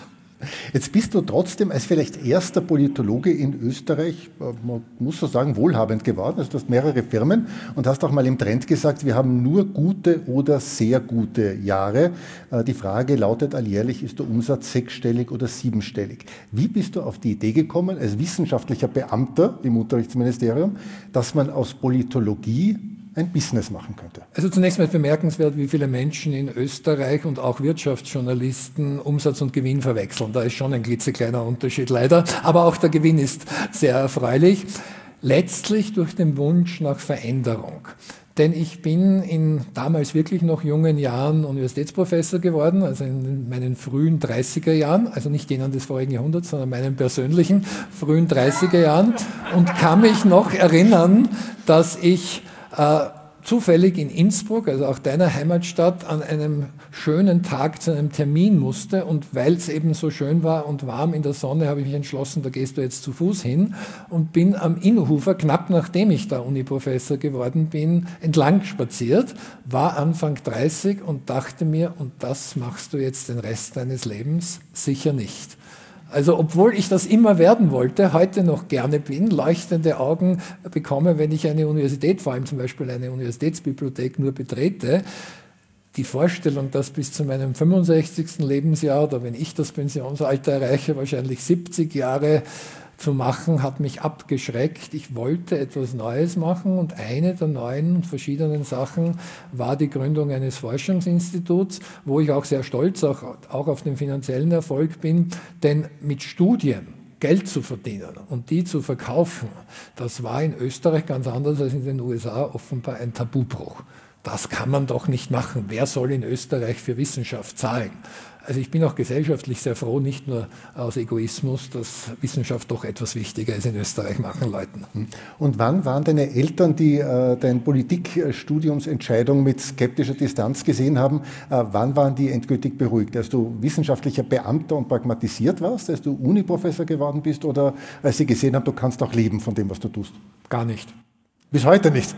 Jetzt bist du trotzdem als vielleicht erster Politologe in Österreich, man muss so sagen, wohlhabend geworden. Also du hast mehrere Firmen und hast auch mal im Trend gesagt, wir haben nur gute oder sehr gute Jahre. Die Frage lautet alljährlich, ist der Umsatz sechsstellig oder siebenstellig? Wie bist du auf die Idee gekommen, als wissenschaftlicher Beamter im Unterrichtsministerium, dass man aus Politologie ein Business machen könnte? Also zunächst mal bemerkenswert, wie viele Menschen in Österreich und auch Wirtschaftsjournalisten Umsatz und Gewinn verwechseln. Da ist schon ein klitzekleiner Unterschied leider, aber auch der Gewinn ist sehr erfreulich. Letztlich durch den Wunsch nach Veränderung. Denn ich bin in damals wirklich noch jungen Jahren Universitätsprofessor geworden, also in meinen frühen dreißiger Jahren, also nicht denen des vorigen Jahrhunderts, sondern meinen persönlichen frühen dreißiger Jahren und kann mich noch erinnern, dass ich Äh, zufällig in Innsbruck, also auch deiner Heimatstadt, an einem schönen Tag zu einem Termin musste und weil es eben so schön war und warm in der Sonne, habe ich mich entschlossen, da gehst du jetzt zu Fuß hin und bin am Innufer, knapp nachdem ich da Uniprofessor geworden bin, entlang spaziert, war Anfang dreißig und dachte mir, und das machst du jetzt den Rest deines Lebens? Sicher nicht. Also obwohl ich das immer werden wollte, heute noch gerne bin, leuchtende Augen bekomme, wenn ich eine Universität, vor allem zum Beispiel eine Universitätsbibliothek nur betrete, die Vorstellung, dass bis zu meinem fünfundsechzigsten Lebensjahr oder wenn ich das Pensionsalter erreiche, wahrscheinlich siebzig Jahre zu machen, hat mich abgeschreckt. Ich wollte etwas Neues machen und eine der neuen verschiedenen Sachen war die Gründung eines Forschungsinstituts, wo ich auch sehr stolz auch, auch auf den finanziellen Erfolg bin, denn mit Studien Geld zu verdienen und die zu verkaufen, das war in Österreich ganz anders als in den U S A offenbar ein Tabubruch. Das kann man doch nicht machen. Wer soll in Österreich für Wissenschaft zahlen? Also ich bin auch gesellschaftlich sehr froh, nicht nur aus Egoismus, dass Wissenschaft doch etwas wichtiger ist in Österreich machen Leuten. Und wann waren deine Eltern, die äh, deine Politikstudiumsentscheidung mit skeptischer Distanz gesehen haben, äh, wann waren die endgültig beruhigt? Als du wissenschaftlicher Beamter und pragmatisiert warst, als du Uniprofessor geworden bist oder als sie gesehen haben, du kannst auch leben von dem, was du tust? Gar nicht. Bis heute nicht?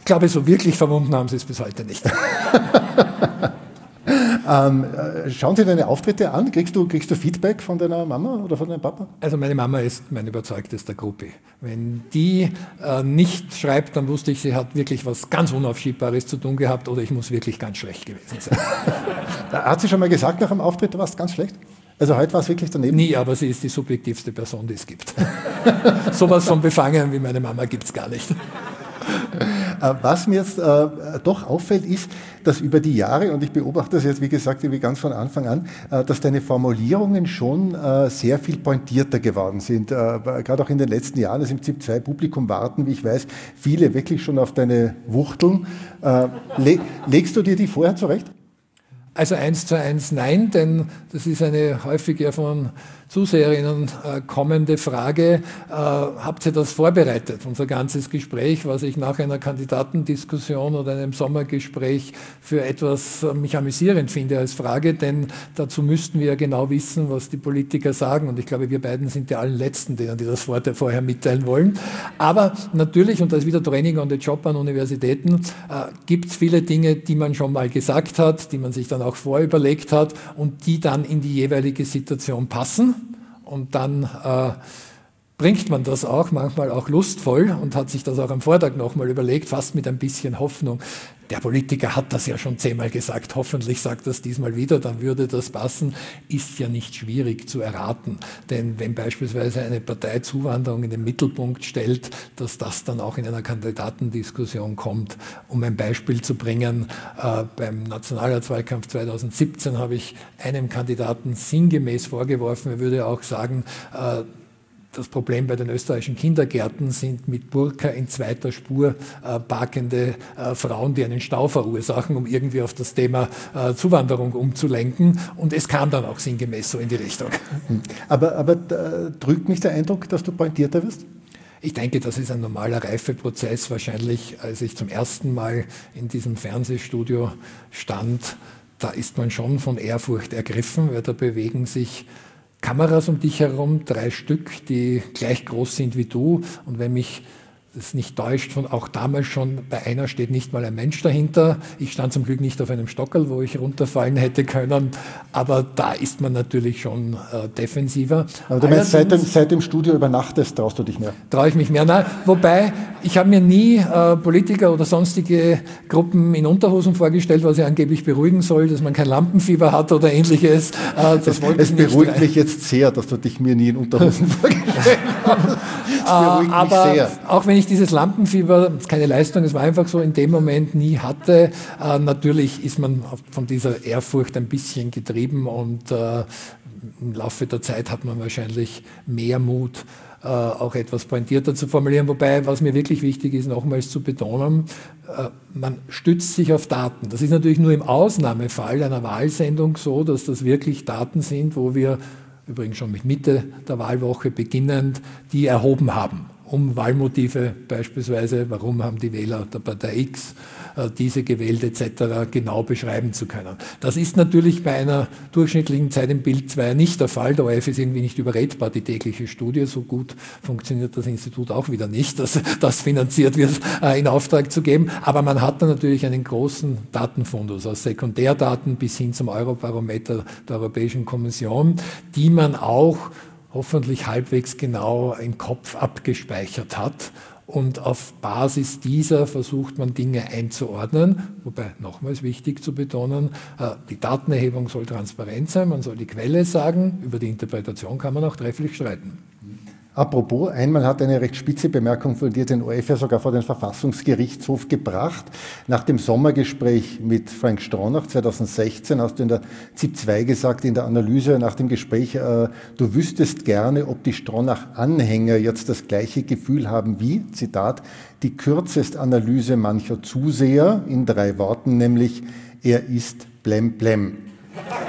glaube, so wirklich verwunden haben sie es bis heute nicht. ähm, schauen Sie deine Auftritte an? Kriegst du, kriegst du Feedback von deiner Mama oder von deinem Papa? Also meine Mama ist mein überzeugtester Groupie. Wenn die äh, nicht schreibt, dann wusste ich, sie hat wirklich was ganz Unaufschiebbares zu tun gehabt oder ich muss wirklich ganz schlecht gewesen sein. Hat sie schon mal gesagt nach dem Auftritt, du warst ganz schlecht? Also heute war es wirklich daneben? Nie, aber sie ist die subjektivste Person, die es gibt. Sowas von befangen wie meine Mama gibt es gar nicht. Was mir jetzt äh, doch auffällt, ist, dass über die Jahre, und ich beobachte das jetzt, wie gesagt, wie ganz von Anfang an, äh, dass deine Formulierungen schon äh, sehr viel pointierter geworden sind. Äh, Gerade auch in den letzten Jahren, also im ZIP zwei Publikum warten, wie ich weiß, viele wirklich schon auf deine Wuchteln. Äh, le legst du dir die vorher zurecht? Also eins zu eins nein, denn das ist eine häufig ja von Zuseherinnen äh, kommende Frage. Äh, habt ihr das vorbereitet? Unser ganzes Gespräch, was ich nach einer Kandidatendiskussion oder einem Sommergespräch für etwas äh, mich amüsierend finde als Frage, denn dazu müssten wir ja genau wissen, was die Politiker sagen. Und ich glaube, wir beiden sind die allerletzten, denen die das vorher mitteilen wollen. Aber natürlich, und das ist wieder Training on the Job an Universitäten, äh, gibt es viele Dinge, die man schon mal gesagt hat, die man sich dann auch vorüberlegt hat und die dann in die jeweilige Situation passen. Und dann äh, bringt man das auch, manchmal auch lustvoll und hat sich das auch am Vortag nochmal überlegt, fast mit ein bisschen Hoffnung. Der Politiker hat das ja schon zehnmal gesagt, hoffentlich sagt das diesmal wieder, dann würde das passen. Ist ja nicht schwierig zu erraten, denn wenn beispielsweise eine Partei Zuwanderung in den Mittelpunkt stellt, dass das dann auch in einer Kandidatendiskussion kommt. Um ein Beispiel zu bringen, äh, beim Nationalratswahlkampf zweitausendsiebzehn habe ich einem Kandidaten sinngemäß vorgeworfen, er würde auch sagen, äh, das Problem bei den österreichischen Kindergärten sind mit Burka in zweiter Spur äh, parkende äh, Frauen, die einen Stau verursachen, um irgendwie auf das Thema äh, Zuwanderung umzulenken. Und es kam dann auch sinngemäß so in die Richtung. Aber, aber äh, trügt mich der Eindruck, dass du pointierter wirst? Ich denke, das ist ein normaler Reifeprozess. Wahrscheinlich, als ich zum ersten Mal in diesem Fernsehstudio stand, da ist man schon von Ehrfurcht ergriffen, weil da bewegen sich Kameras um dich herum, drei Stück, die gleich groß sind wie du. Und wenn mich das nicht täuscht, von auch damals schon, bei einer steht nicht mal ein Mensch dahinter. Ich stand zum Glück nicht auf einem Stockerl, wo ich runterfallen hätte können. Aber da ist man natürlich schon äh, defensiver. Aber du meinst, seit dem, seit dem Studio übernachtest, traust du dich mehr? Traue ich mich mehr. Nein, wobei, ich habe mir nie äh, Politiker oder sonstige Gruppen in Unterhosen vorgestellt, was ja angeblich beruhigen soll, dass man kein Lampenfieber hat oder ähnliches. Äh, das wollte es ich nicht beruhigt rein. mich jetzt sehr, dass du dich mir nie in Unterhosen vorgestellt hast. Das beruhigt aber mich sehr. Auch wenn ich dieses Lampenfieber, das ist keine Leistung, es war einfach so, in dem Moment nie hatte, äh, natürlich ist man von dieser Ehrfurcht ein bisschen getrieben und äh, im Laufe der Zeit hat man wahrscheinlich mehr Mut, äh, auch etwas pointierter zu formulieren. Wobei, was mir wirklich wichtig ist, nochmals zu betonen, äh, man stützt sich auf Daten. Das ist natürlich nur im Ausnahmefall einer Wahlsendung so, dass das wirklich Daten sind, wo wir übrigens schon mit Mitte der Wahlwoche beginnend, die erhoben haben, um Wahlmotive beispielsweise, warum haben die Wähler der Partei X äh, diese gewählt et cetera genau beschreiben zu können. Das ist natürlich bei einer durchschnittlichen Zeit im Bild zwei nicht der Fall. Der O R F ist irgendwie nicht überredbar, die tägliche Studie. So gut funktioniert das Institut auch wieder nicht, dass das finanziert wird, äh, in Auftrag zu geben. Aber man hat dann natürlich einen großen Datenfundus aus Sekundärdaten bis hin zum Eurobarometer der Europäischen Kommission, die man auch hoffentlich halbwegs genau im Kopf abgespeichert hat. Und auf Basis dieser versucht man Dinge einzuordnen, wobei nochmals wichtig zu betonen, die Datenerhebung soll transparent sein, man soll die Quelle sagen, über die Interpretation kann man auch trefflich streiten. Apropos, einmal hat eine recht spitze Bemerkung von dir den O R F ja sogar vor den Verfassungsgerichtshof gebracht. Nach dem Sommergespräch mit Frank Stronach zweitausendsechzehn hast du in der ZIP zwei gesagt, in der Analyse nach dem Gespräch, äh, du wüsstest gerne, ob die Stronach-Anhänger jetzt das gleiche Gefühl haben wie, Zitat, die Kürzestanalyse mancher Zuseher in drei Worten, nämlich, er ist blem blem.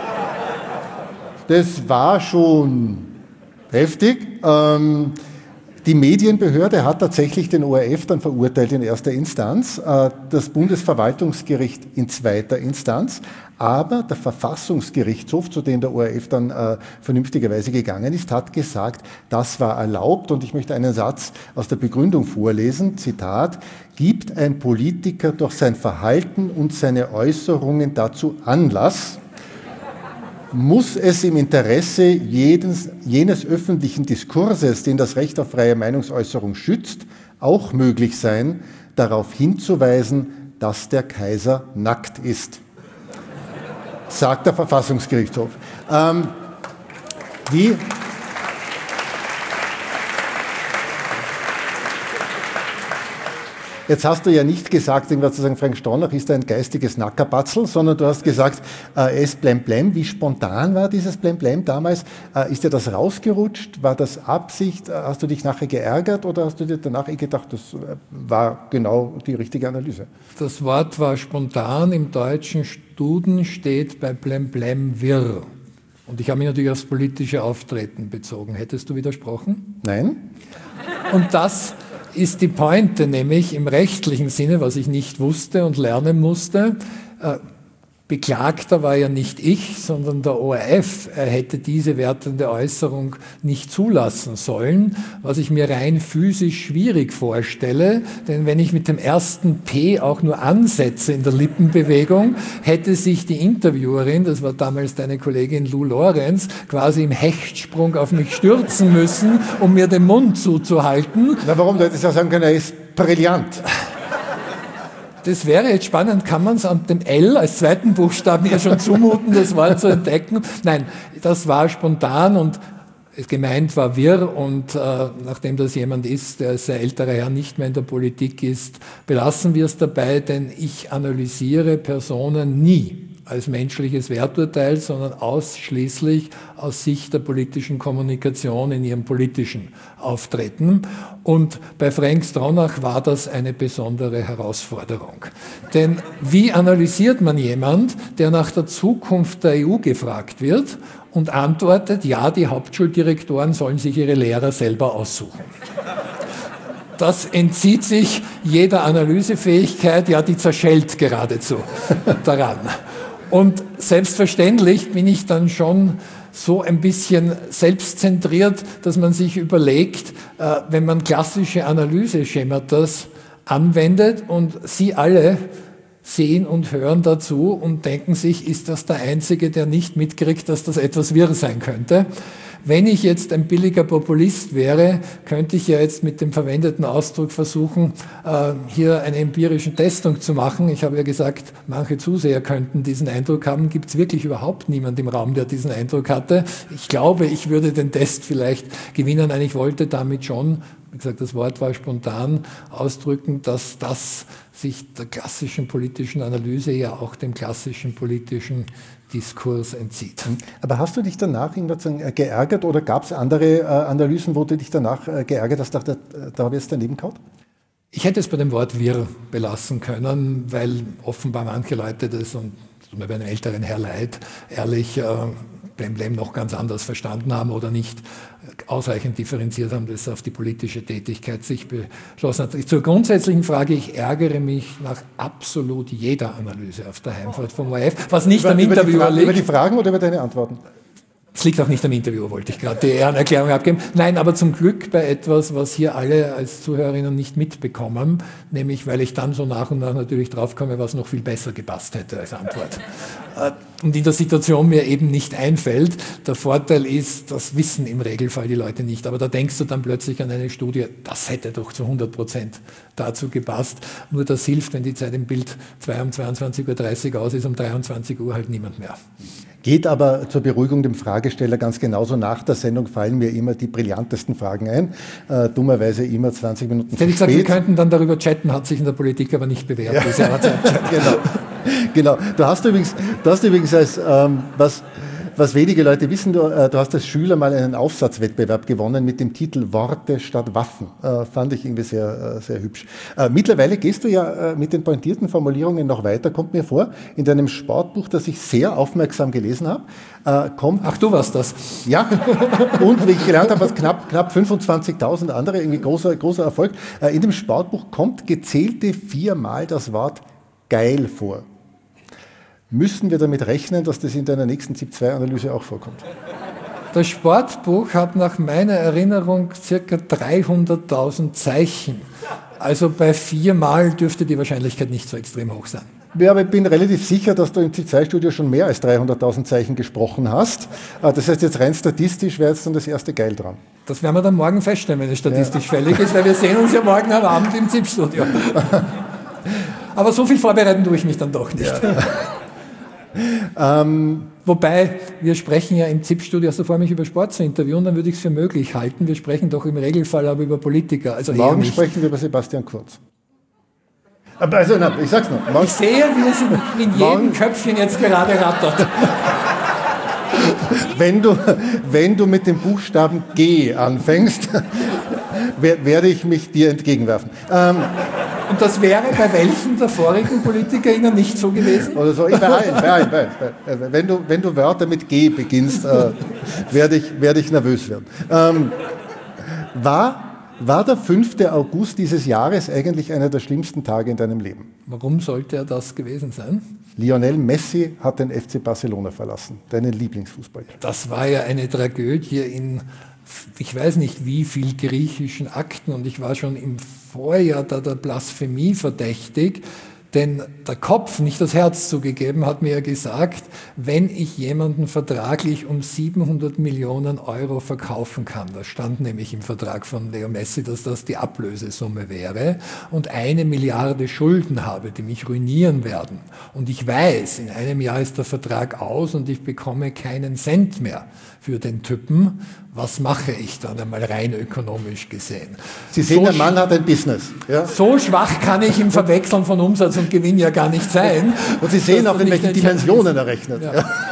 Das war schon heftig. Ähm, Die Medienbehörde hat tatsächlich den O R F dann verurteilt in erster Instanz, das Bundesverwaltungsgericht in zweiter Instanz, aber der Verfassungsgerichtshof, zu dem der O R F dann äh, vernünftigerweise gegangen ist, hat gesagt, das war erlaubt. Und ich möchte einen Satz aus der Begründung vorlesen, Zitat, gibt ein Politiker durch sein Verhalten und seine Äußerungen dazu Anlass, muss es im Interesse jedes, jenes öffentlichen Diskurses, den das Recht auf freie Meinungsäußerung schützt, auch möglich sein, darauf hinzuweisen, dass der Kaiser nackt ist, sagt der Verfassungsgerichtshof. Ähm, die Jetzt hast du ja nicht gesagt, irgendwas zu sagen, Frank Stronach ist ein geistiges Nackerbatzel, sondern du hast gesagt, äh, er ist Blemblem. Wie spontan war dieses Blemblem damals? Äh, ist dir das rausgerutscht? War das Absicht? Äh, hast du dich nachher geärgert oder hast du dir danach eh gedacht, das äh, war genau die richtige Analyse? Das Wort war spontan. Im deutschen Duden steht bei Blemblem wirr. Und ich habe mich natürlich aufs politische Auftreten bezogen. Hättest du widersprochen? Nein. Und das ist die Pointe, nämlich im rechtlichen Sinne, was ich nicht wusste und lernen musste. Äh, Beklagter war ja nicht ich, sondern der O R F. Er hätte diese wertende Äußerung nicht zulassen sollen, was ich mir rein physisch schwierig vorstelle. Denn wenn ich mit dem ersten P auch nur ansetze in der Lippenbewegung, hätte sich die Interviewerin, das war damals deine Kollegin Lou Lorenz, quasi im Hechtsprung auf mich stürzen müssen, um mir den Mund zuzuhalten. Na, warum? Du hättest ja sagen können, er ist brillant. Das wäre jetzt spannend, kann man es an dem L als zweiten Buchstaben ja schon zumuten, das Wort zu entdecken? Nein, das war spontan und gemeint war wirr und äh, nachdem das jemand ist, der als sehr älterer Herr nicht mehr in der Politik ist, belassen wir es dabei, denn ich analysiere Personen nie als menschliches Werturteil, sondern ausschließlich aus Sicht der politischen Kommunikation in ihrem politischen Auftreten. Und bei Frank Stronach war das eine besondere Herausforderung. Denn wie analysiert man jemand, der nach der Zukunft der E U gefragt wird und antwortet, ja, die Hauptschuldirektoren sollen sich ihre Lehrer selber aussuchen? Das entzieht sich jeder Analysefähigkeit, ja, die zerschellt geradezu daran. Und selbstverständlich bin ich dann schon so ein bisschen selbstzentriert, dass man sich überlegt, äh, wenn man klassische Analyseschematas anwendet und Sie alle sehen und hören dazu und denken sich, ist das der Einzige, der nicht mitkriegt, dass das etwas wirr sein könnte? Wenn ich jetzt ein billiger Populist wäre, könnte ich ja jetzt mit dem verwendeten Ausdruck versuchen, hier eine empirische Testung zu machen. Ich habe ja gesagt, manche Zuseher könnten diesen Eindruck haben. Gibt es wirklich überhaupt niemand im Raum, der diesen Eindruck hatte? Ich glaube, ich würde den Test vielleicht gewinnen. Nein, ich wollte damit schon, wie gesagt, das Wort war spontan, ausdrücken, dass das sich der klassischen politischen Analyse ja auch dem klassischen politischen Diskurs entzieht. Aber hast du dich danach geärgert oder gab es andere Analysen, wo du dich danach geärgert hast, dachte, da habe ich jetzt daneben gehauen? Ich hätte es bei dem Wort wirr belassen können, weil offenbar manche Leute das, und es tut mir bei einem älteren Herr leid, ehrlich äh, Blemblem noch ganz anders verstanden haben oder nicht ausreichend differenziert haben, dass auf die politische Tätigkeit sich beschlossen hat. Zur grundsätzlichen Frage, ich ärgere mich nach absolut jeder Analyse auf der Heimfahrt vom O R F, was nicht über, am über Interviewer die liegt. Über die Fragen oder über deine Antworten? Es liegt auch nicht am Interview, wollte ich gerade die Ehrenerklärung abgeben. Nein, aber zum Glück bei etwas, was hier alle als Zuhörerinnen nicht mitbekommen, nämlich weil ich dann so nach und nach natürlich draufkomme, was noch viel besser gepasst hätte als Antwort. Und in der Situation mir eben nicht einfällt. Der Vorteil ist, das wissen im Regelfall die Leute nicht. Aber da denkst du dann plötzlich an eine Studie, das hätte doch zu hundert Prozent dazu gepasst. Nur das hilft, wenn die Zeit im Bild um zweiundzwanzig Uhr dreißig aus ist, um dreiundzwanzig Uhr halt niemand mehr. Geht aber zur Beruhigung dem Fragesteller ganz genauso. Nach der Sendung fallen mir immer die brillantesten Fragen ein. Äh, dummerweise immer zwanzig Minuten zu spät. Hätte ich gesagt, wir könnten dann darüber chatten, hat sich in der Politik aber nicht bewährt. Ja. Diese Art genau. genau. Du hast übrigens, du hast übrigens als, ähm, was, was wenige Leute wissen, du, äh, du hast als Schüler mal einen Aufsatzwettbewerb gewonnen mit dem Titel Worte statt Waffen. Äh, fand ich irgendwie sehr, äh, sehr hübsch. Äh, mittlerweile gehst du ja äh, mit den pointierten Formulierungen noch weiter, kommt mir vor, in deinem Sportbuch, das ich sehr aufmerksam gelesen habe, äh, kommt... Ach, du warst das. Ja, und wie ich gelernt habe, was knapp, knapp fünfundzwanzigtausend andere, irgendwie großer, großer Erfolg. Äh, in dem Sportbuch kommt gezählte viermal das Wort geil vor. Müssen wir damit rechnen, dass das in deiner nächsten ZIP zwei Analyse auch vorkommt? Das Sportbuch hat nach meiner Erinnerung circa dreihunderttausend Zeichen. Also bei viermal dürfte die Wahrscheinlichkeit nicht so extrem hoch sein. Ja, aber ich bin relativ sicher, dass du im ZIP zwei Studio schon mehr als dreihunderttausend Zeichen gesprochen hast. Das heißt, jetzt rein statistisch wäre jetzt dann das erste geil dran. Das werden wir dann morgen feststellen, wenn es statistisch ja. fällig ist, weil wir sehen uns ja morgen am Abend im ZIP Studio. Aber so viel vorbereiten tue ich mich dann doch nicht. Ja. Ähm, Wobei, wir sprechen ja im ZIP Studio, also vor mich über Sport zu interviewen, dann würde ich es für möglich halten. Wir sprechen doch im Regelfall aber über Politiker. Also morgen sprechen wir über Sebastian Kurz. Aber also, na, ich sag's noch. Morgen. Ich sehe, wie es in, in jedem morgen. Köpfchen jetzt gerade rattert. Wenn du, wenn du mit dem Buchstaben G anfängst, werde ich mich dir entgegenwerfen. Ähm, Und das wäre bei welchen der vorigen PolitikerInnen nicht so gewesen? Oder so. Ich, bei allen, bei allen, bei allen. Wenn du, wenn du Wörter mit G beginnst, äh, werde ich, werde ich nervös werden. Ähm, war, war der fünfte August dieses Jahres eigentlich einer der schlimmsten Tage in deinem Leben? Warum sollte er das gewesen sein? Lionel Messi hat den F C Barcelona verlassen, deinen Lieblingsfußballer. Das war ja eine Tragödie in... ich weiß nicht wie viel griechischen Akten und ich war schon im Vorjahr da der Blasphemie verdächtig, denn der Kopf, nicht das Herz zugegeben, hat mir ja gesagt, wenn ich jemanden vertraglich um siebenhundert Millionen Euro verkaufen kann, da stand nämlich im Vertrag von Leo Messi, dass das die Ablösesumme wäre und eine Milliarde Schulden habe, die mich ruinieren werden und ich weiß, in einem Jahr ist der Vertrag aus und ich bekomme keinen Cent mehr für den Typen, was mache ich dann einmal rein ökonomisch gesehen? Sie sehen, so der Mann hat ein Business. Ja? So schwach kann ich im Verwechseln von Umsatz und Gewinn ja gar nicht sein. Und Sie sehen auch, in welchen Dimensionen er rechnet. Ja. Ja.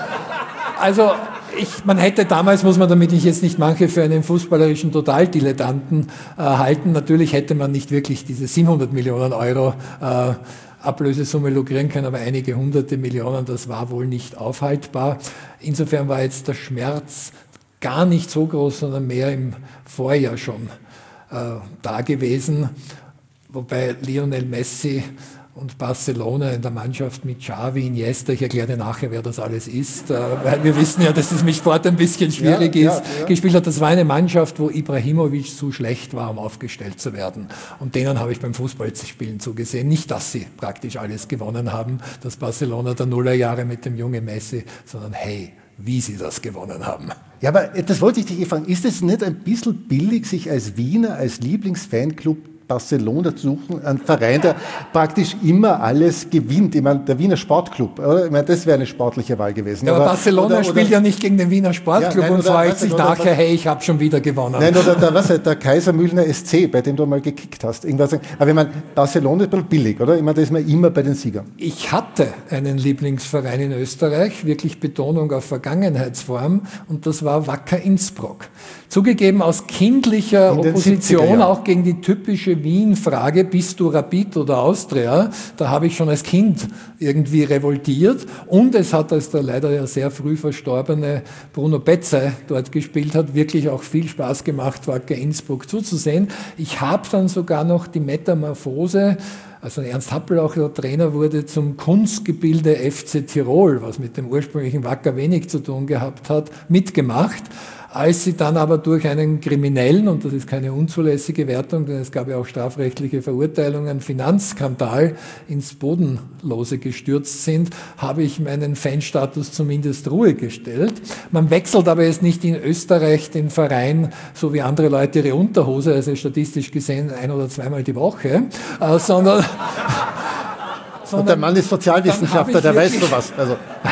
Also ich, man hätte damals, muss man damit ich jetzt nicht manche für einen fußballerischen Totaldilettanten äh, halten, natürlich hätte man nicht wirklich diese siebenhundert Millionen Euro äh, Ablösesumme lukrieren können, aber einige hunderte Millionen, das war wohl nicht aufhaltbar. Insofern war jetzt der Schmerz gar nicht so groß, sondern mehr im Vorjahr schon äh, da gewesen. Wobei Lionel Messi und Barcelona in der Mannschaft mit Xavi, Iniesta, ich erkläre dir nachher, wer das alles ist, äh, weil wir wissen ja, dass es mit Sport ein bisschen schwierig ja, ist, ja, ja. gespielt hat. Das war eine Mannschaft, wo Ibrahimovic zu schlecht war, um aufgestellt zu werden. Und denen habe ich beim Fußballspielen zugesehen. Nicht, dass sie praktisch alles gewonnen haben, das Barcelona der Nullerjahre mit dem jungen Messi, sondern hey, wie sie das gewonnen haben. Ja, aber das wollte ich dich fragen. Ist es nicht ein bisschen billig, sich als Wiener, als Lieblingsfanclub Barcelona zu suchen, ein Verein, der praktisch immer alles gewinnt? Ich meine, der Wiener Sportclub, oder? Ich meine, das wäre eine sportliche Wahl gewesen. Ja, aber oder, Barcelona oder, spielt oder, ja nicht gegen den Wiener Sportclub ja, nein, und oder, freut sich oder, nachher, oder, hey, ich habe schon wieder gewonnen. Nein, oder der, was, der Kaisermühlener S C, bei dem du mal gekickt hast. Irgendwas. Aber ich meine, Barcelona ist ein bisschen billig, oder? Ich meine, da ist man immer bei den Siegern. Ich hatte einen Lieblingsverein in Österreich, wirklich Betonung auf Vergangenheitsform, und das war Wacker Innsbruck. Zugegeben aus kindlicher in Opposition auch gegen die typische Wien-Frage, bist du Rapid oder Austria? Da habe ich schon als Kind irgendwie revoltiert. Und es hat, als der leider ja sehr früh verstorbene Bruno Betze dort gespielt hat, wirklich auch viel Spaß gemacht, Wacker Innsbruck zuzusehen. Ich habe dann sogar noch die Metamorphose, also Ernst Happel auch der Trainer wurde, zum Kunstgebilde F C Tirol, was mit dem ursprünglichen Wacker wenig zu tun gehabt hat, mitgemacht. Als sie dann aber durch einen kriminellen, und das ist keine unzulässige Wertung, denn es gab ja auch strafrechtliche Verurteilungen, Finanzskandal ins Bodenlose gestürzt sind, habe ich meinen Fanstatus zumindest Ruhe gestellt. Man wechselt aber jetzt nicht in Österreich den Verein, so wie andere Leute ihre Unterhose, also statistisch gesehen ein- oder zweimal die Woche, äh, sondern, sondern... Und der Mann ist Sozialwissenschaftler, der weiß sowas. Also.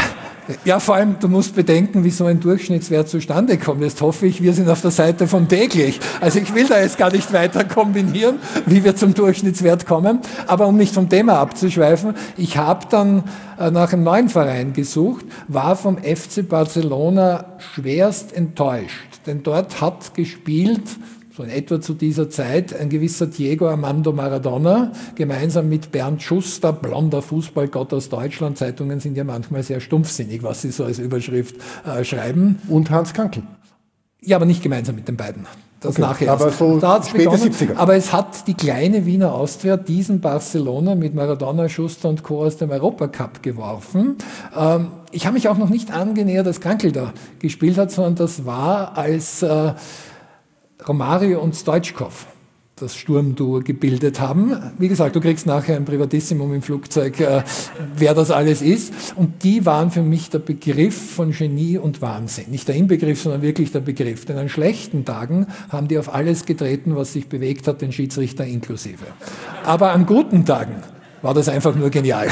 Ja, vor allem, du musst bedenken, wie so ein Durchschnittswert zustande kommt. Jetzt hoffe ich, wir sind auf der Seite von täglich. Also ich will da jetzt gar nicht weiter kombinieren, wie wir zum Durchschnittswert kommen. Aber um nicht vom Thema abzuschweifen, ich habe dann nach einem neuen Verein gesucht, war vom F C Barcelona schwerst enttäuscht. Denn dort hat gespielt, so in etwa zu dieser Zeit, ein gewisser Diego Armando Maradona, gemeinsam mit Bernd Schuster, blonder Fußballgott aus Deutschland. Zeitungen sind ja manchmal sehr stumpfsinnig, was sie so als Überschrift äh, schreiben. Und Hans Krankl. Ja, aber nicht gemeinsam mit den beiden. Das okay, nachher. Aber so da späte siebziger. Aber es hat die kleine Wiener Austria diesen Barcelona mit Maradona, Schuster und Co. aus dem Europacup geworfen. Ähm, ich habe mich auch noch nicht angenähert, als Krankl da gespielt hat, sondern das war als äh, Romario und Stoichkov das Sturmduo gebildet haben. Wie gesagt, du kriegst nachher ein Privatissimum im Flugzeug, äh, wer das alles ist. Und die waren für mich der Begriff von Genie und Wahnsinn. Nicht der Inbegriff, sondern wirklich der Begriff. Denn an schlechten Tagen haben die auf alles getreten, was sich bewegt hat, den Schiedsrichter inklusive. Aber an guten Tagen war das einfach nur genial.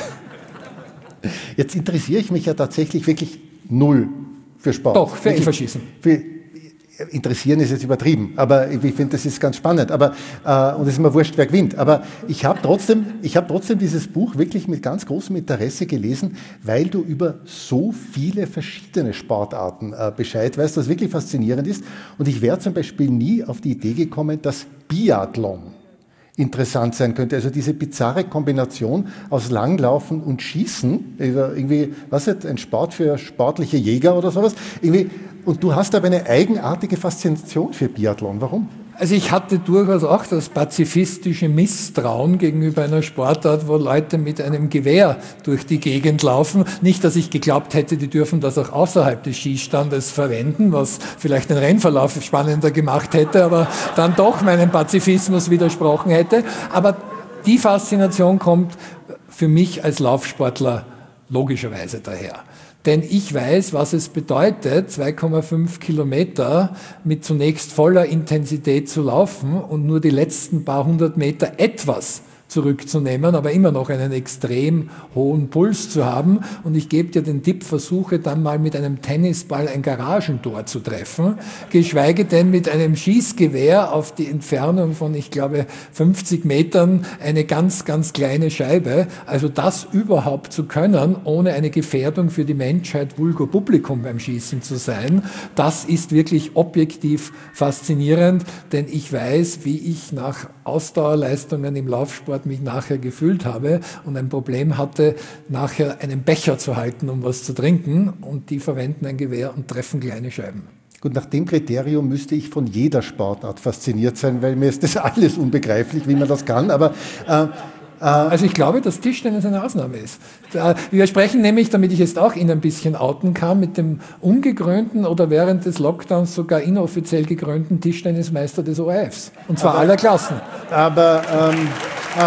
Jetzt interessiere ich mich ja tatsächlich wirklich null für Sport. Doch, für Elferschießen. Für Interessieren ist jetzt übertrieben, aber ich finde, das ist ganz spannend. Aber, äh, und es ist mir wurscht, wer gewinnt. Aber ich habe trotzdem, ich habe trotzdem dieses Buch wirklich mit ganz großem Interesse gelesen, weil du über so viele verschiedene Sportarten äh, Bescheid weißt, was wirklich faszinierend ist. Und ich wäre zum Beispiel nie auf die Idee gekommen, dass Biathlon interessant sein könnte. Also diese bizarre Kombination aus Langlaufen und Schießen, irgendwie, was ist ein Sport für sportliche Jäger oder sowas, irgendwie. Und du hast aber eine eigenartige Faszination für Biathlon. Warum? Also ich hatte durchaus auch das pazifistische Misstrauen gegenüber einer Sportart, wo Leute mit einem Gewehr durch die Gegend laufen. Nicht, dass ich geglaubt hätte, die dürfen das auch außerhalb des Schießstandes verwenden, was vielleicht den Rennverlauf spannender gemacht hätte, aber dann doch meinem Pazifismus widersprochen hätte. Aber die Faszination kommt für mich als Laufsportler logischerweise daher. Denn ich weiß, was es bedeutet, zwei Komma fünf Kilometer mit zunächst voller Intensität zu laufen und nur die letzten paar hundert Meter etwas zurückzunehmen, aber immer noch einen extrem hohen Puls zu haben. Und ich gebe dir den Tipp, versuche dann mal mit einem Tennisball ein Garagentor zu treffen, geschweige denn mit einem Schießgewehr auf die Entfernung von, ich glaube, fünfzig Metern eine ganz, ganz kleine Scheibe. Also das überhaupt zu können, ohne eine Gefährdung für die Menschheit, vulgo publicum beim Schießen zu sein, das ist wirklich objektiv faszinierend, denn ich weiß, wie ich nach Ausdauerleistungen im Laufsport mich nachher gefühlt habe und ein Problem hatte, nachher einen Becher zu halten, um was zu trinken, und die verwenden ein Gewehr und treffen kleine Scheiben. Gut, nach dem Kriterium müsste ich von jeder Sportart fasziniert sein, weil mir ist das alles unbegreiflich, wie man das kann, aber äh, Also ich glaube, dass Tischtennis eine Ausnahme ist. Wir sprechen nämlich, damit ich jetzt auch Ihnen ein bisschen outen kann, mit dem ungekrönten oder während des Lockdowns sogar inoffiziell gekrönten Tischtennismeister des O R Fs. Und zwar aber, aller Klassen. Aber, ähm, ah.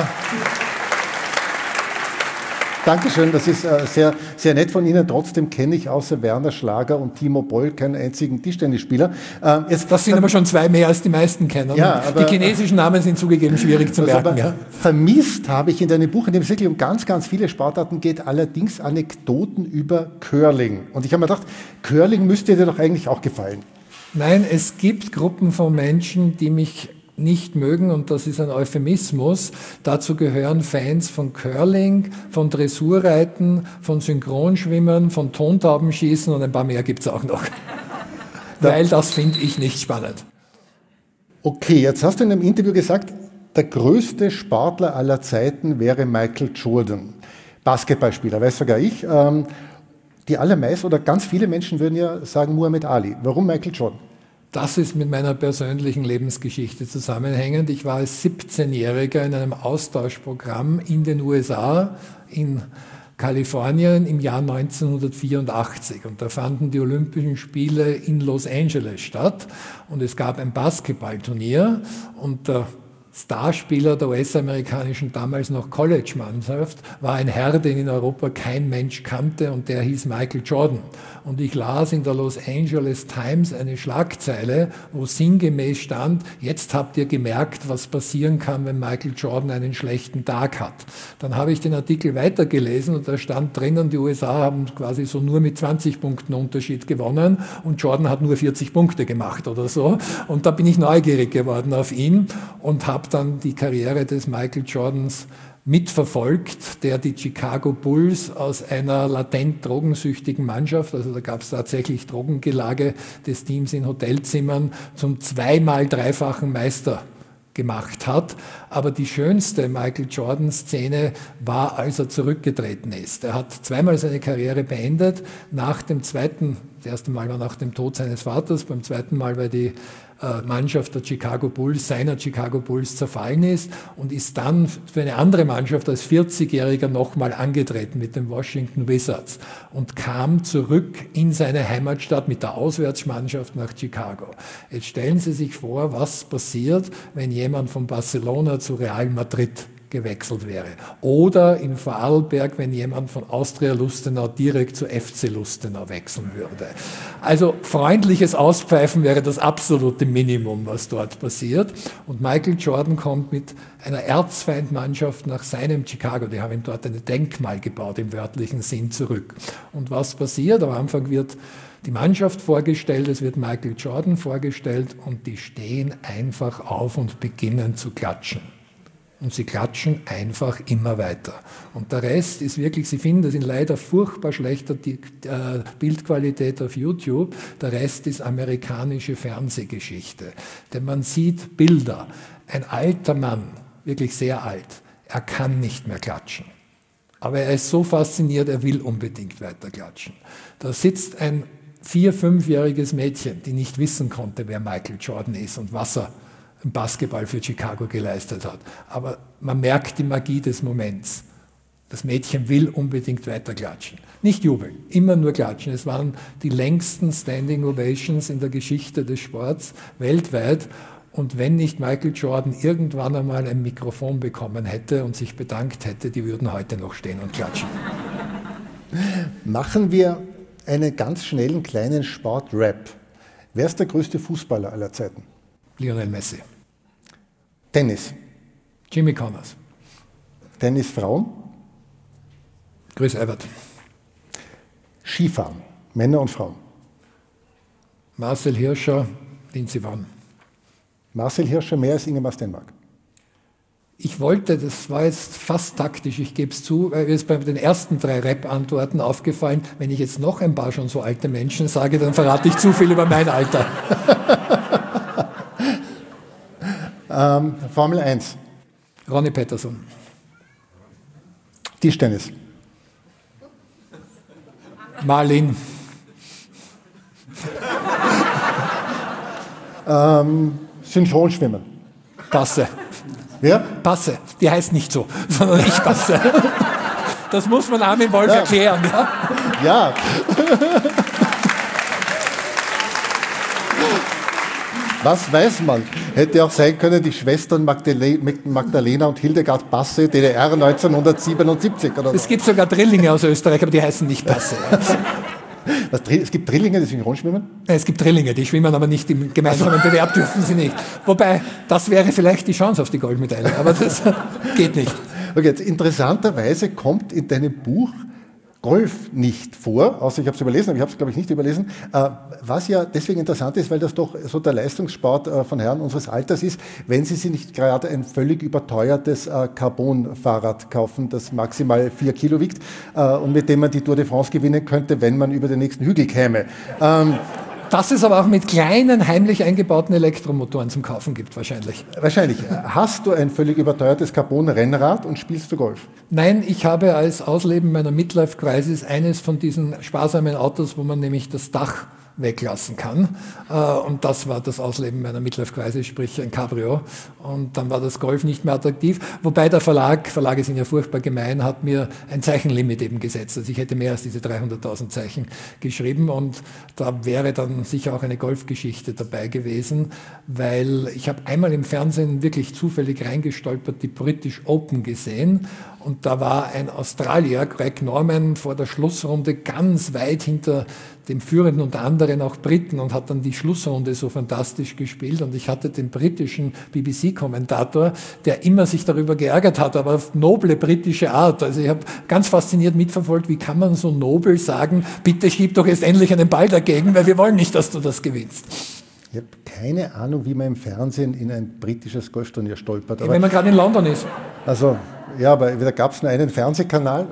Dankeschön, das ist äh, sehr, sehr nett von Ihnen. Trotzdem kenne ich außer Werner Schlager und Timo Boll keinen einzigen Tischtennisspieler. Ähm, jetzt, das sind aber schon zwei mehr, als die meisten kennen. Ja, aber, die chinesischen Namen sind zugegeben schwierig zu merken. Aber, ja. Vermisst habe ich in deinem Buch, in dem es wirklich um ganz, ganz viele Sportarten geht, allerdings Anekdoten über Curling. Und ich habe mir gedacht, Curling müsste dir doch eigentlich auch gefallen. Nein, es gibt Gruppen von Menschen, die mich nicht mögen, und das ist ein Euphemismus. Dazu gehören Fans von Curling, von Dressurreiten, von Synchronschwimmen, von Tontaubenschießen, und ein paar mehr gibt es auch noch. Weil das finde ich nicht spannend. Okay, jetzt hast du in einem Interview gesagt, der größte Sportler aller Zeiten wäre Michael Jordan. Basketballspieler, weiß sogar ich. Die allermeisten oder ganz viele Menschen würden ja sagen Muhammad Ali. Warum Michael Jordan? Das ist mit meiner persönlichen Lebensgeschichte zusammenhängend. Ich war als siebzehnjähriger in einem Austauschprogramm in den U S A, in Kalifornien im Jahr neunzehnhundertvierundachtzig. Und da fanden die Olympischen Spiele in Los Angeles statt. Und es gab ein Basketballturnier. Und der Starspieler der U S-amerikanischen damals noch College-Mannschaft war ein Herr, den in Europa kein Mensch kannte, und der hieß Michael Jordan. Und ich las in der Los Angeles Times eine Schlagzeile, wo sinngemäß stand: Jetzt habt ihr gemerkt, was passieren kann, wenn Michael Jordan einen schlechten Tag hat. Dann habe ich den Artikel weitergelesen und da stand drinnen, die U S A haben quasi so nur mit zwanzig Punkten Unterschied gewonnen und Jordan hat nur vierzig Punkte gemacht oder so. Und da bin ich neugierig geworden auf ihn und habe dann die Karriere des Michael Jordans mitverfolgt, der die Chicago Bulls aus einer latent drogensüchtigen Mannschaft, also da gab es tatsächlich Drogengelage des Teams in Hotelzimmern, zum zweimal dreifachen Meister gemacht hat. Aber die schönste Michael Jordan-Szene war, als er zurückgetreten ist. Er hat zweimal seine Karriere beendet. Nach dem zweiten, das erste Mal war nach dem Tod seines Vaters, beim zweiten Mal, weil die Mannschaft der Chicago Bulls, seiner Chicago Bulls zerfallen ist, und ist dann für eine andere Mannschaft als vierzigjähriger nochmal angetreten mit den Washington Wizards und kam zurück in seine Heimatstadt mit der Auswärtsmannschaft nach Chicago. Jetzt stellen Sie sich vor, was passiert, wenn jemand von Barcelona zu Real Madrid gewechselt wäre. Oder in Vorarlberg, wenn jemand von Austria Lustenau direkt zu F C Lustenau wechseln würde. Also freundliches Auspfeifen wäre das absolute Minimum, was dort passiert. Und Michael Jordan kommt mit einer Erzfeindmannschaft nach seinem Chicago. Die haben ihm dort ein Denkmal gebaut, im wörtlichen Sinn, zurück. Und was passiert? Am Anfang wird die Mannschaft vorgestellt, es wird Michael Jordan vorgestellt und die stehen einfach auf und beginnen zu klatschen. Und sie klatschen einfach immer weiter. Und der Rest ist wirklich, Sie finden das in leider furchtbar schlechter die, äh, Bildqualität auf YouTube, der Rest ist amerikanische Fernsehgeschichte. Denn man sieht Bilder, ein alter Mann, wirklich sehr alt, er kann nicht mehr klatschen. Aber er ist so fasziniert, er will unbedingt weiter klatschen. Da sitzt ein vier-, fünfjähriges Mädchen, die nicht wissen konnte, wer Michael Jordan ist und was er im Basketball für Chicago geleistet hat. Aber man merkt die Magie des Moments. Das Mädchen will unbedingt weiter klatschen. Nicht jubeln, immer nur klatschen. Es waren die längsten Standing Ovations in der Geschichte des Sports weltweit. Und wenn nicht Michael Jordan irgendwann einmal ein Mikrofon bekommen hätte und sich bedankt hätte, die würden heute noch stehen und klatschen. Machen wir einen ganz schnellen kleinen Sport-Rap. Wer ist der größte Fußballer aller Zeiten? Lionel Messi. Tennis. Jimmy Connors. Tennis Frauen. Chris Evert. Skifahren. Männer und Frauen. Marcel Hirscher, Lindsey Vonn. Marcel Hirscher mehr als Ingemar Stenmark. Ich wollte, das war jetzt fast taktisch, ich gebe es zu, weil mir ist bei den ersten drei Rap-Antworten aufgefallen, wenn ich jetzt noch ein paar schon so alte Menschen sage, dann verrate ich zu viel über mein Alter. ähm, Formel eins. Ronnie Peterson. Tischtennis. Marlin. ähm, Synchronschwimmen. Passe. Wer? Passe. Die heißt nicht so, sondern ich passe. Das muss man Armin Wolf ja. erklären. Ja. ja. Was weiß man? Hätte auch sein können, die Schwestern Magdalena und Hildegard Passe, D D R neunzehnhundertsiebenundsiebzig. Oder so. Es gibt sogar Drillinge aus Österreich, aber die heißen nicht Passe. Was, es gibt Drillinge, die synchronschwimmen? Es gibt Drillinge, die schwimmen aber nicht im gemeinsamen Bewerb, dürfen sie nicht. Wobei, das wäre vielleicht die Chance auf die Goldmedaille, aber das geht nicht. Okay, jetzt interessanterweise kommt in deinem Buch Golf nicht vor, außer ich habe es überlesen, aber ich habe es, glaube ich, nicht überlesen, äh, was ja deswegen interessant ist, weil das doch so der Leistungssport äh, von Herren unseres Alters ist, wenn sie sich nicht gerade ein völlig überteuertes äh, Carbon-Fahrrad kaufen, das maximal vier Kilo wiegt äh, und mit dem man die Tour de France gewinnen könnte, wenn man über den nächsten Hügel käme. Ähm, Das es aber auch mit kleinen, heimlich eingebauten Elektromotoren zum Kaufen gibt, wahrscheinlich. Wahrscheinlich. Hast du ein völlig überteuertes Carbon-Rennrad und spielst du Golf? Nein, ich habe als Ausleben meiner Midlife-Crisis eines von diesen sparsamen Autos, wo man nämlich das Dach weglassen kann. Und das war das Ausleben meiner Midlife-Crisis, sprich ein Cabrio. Und dann war das Golf nicht mehr attraktiv. Wobei der Verlag, Verlage sind ja furchtbar gemein, hat mir ein Zeichenlimit eben gesetzt. Also ich hätte mehr als diese dreihunderttausend Zeichen geschrieben und da wäre dann sicher auch eine Golfgeschichte dabei gewesen, weil ich habe einmal im Fernsehen wirklich zufällig reingestolpert, die British Open gesehen. Und da war ein Australier, Greg Norman, vor der Schlussrunde ganz weit hinter dem Führenden, unter anderem auch Briten, und hat dann die Schlussrunde so fantastisch gespielt. Und ich hatte den britischen B B C-Kommentator, der immer sich darüber geärgert hat, aber auf noble britische Art. Also ich habe ganz fasziniert mitverfolgt, wie kann man so nobel sagen, bitte schieb doch jetzt endlich einen Ball dagegen, weil wir wollen nicht, dass du das gewinnst. Ich habe keine Ahnung, wie man im Fernsehen in ein britisches Golfturnier stolpert. Aber wenn man gerade in London ist. Also, ja, aber da gab es nur einen Fernsehkanal.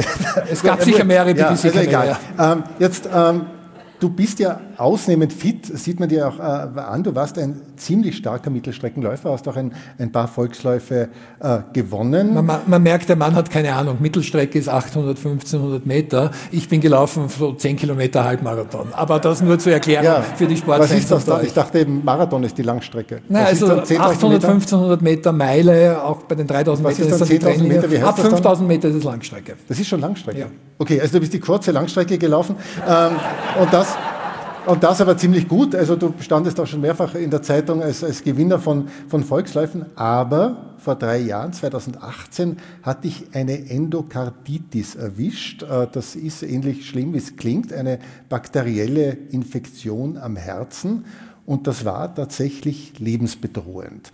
Es gab sicher mehrere B B C-Kanäle. Ja, also egal. Ähm, jetzt, ähm, du bist ja ausnehmend fit, sieht man dir auch äh, an. Du warst ein ziemlich starker Mittelstreckenläufer, hast auch ein, ein paar Volksläufe äh, gewonnen. Man, man merkt, der Mann hat keine Ahnung. Mittelstrecke ist achthundert, fünfzehnhundert Meter. Ich bin gelaufen so zehn Kilometer Halbmarathon. Aber das nur zur Erklärung ja, für die Sportfans. Was ist das da? Ich dachte eben, Marathon ist die Langstrecke. Nein, also achthundert, fünfzehnhundert Meter Meile, auch bei den dreitausend Metern ist dann die Trennlinie. Ab fünftausend Meter ist es Langstrecke. Das ist schon Langstrecke? Ja. Okay, also du bist die kurze Langstrecke gelaufen. Ähm, und das... Und das aber ziemlich gut, also du standest auch schon mehrfach in der Zeitung als, als Gewinner von, von Volksläufen, aber vor drei Jahren, zweitausendachtzehn, hat dich eine Endokarditis erwischt. Das ist ähnlich schlimm, wie es klingt, eine bakterielle Infektion am Herzen. Und das war tatsächlich lebensbedrohend.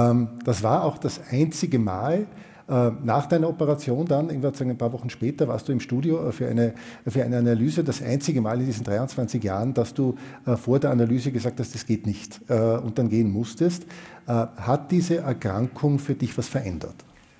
Das war auch das einzige Mal, nach deiner Operation dann, irgendwann ein paar Wochen später, warst du im Studio für eine, für eine Analyse, das einzige Mal in diesen dreiundzwanzig Jahren, dass du vor der Analyse gesagt hast, das geht nicht und dann gehen musstest. Hat diese Erkrankung für dich was verändert?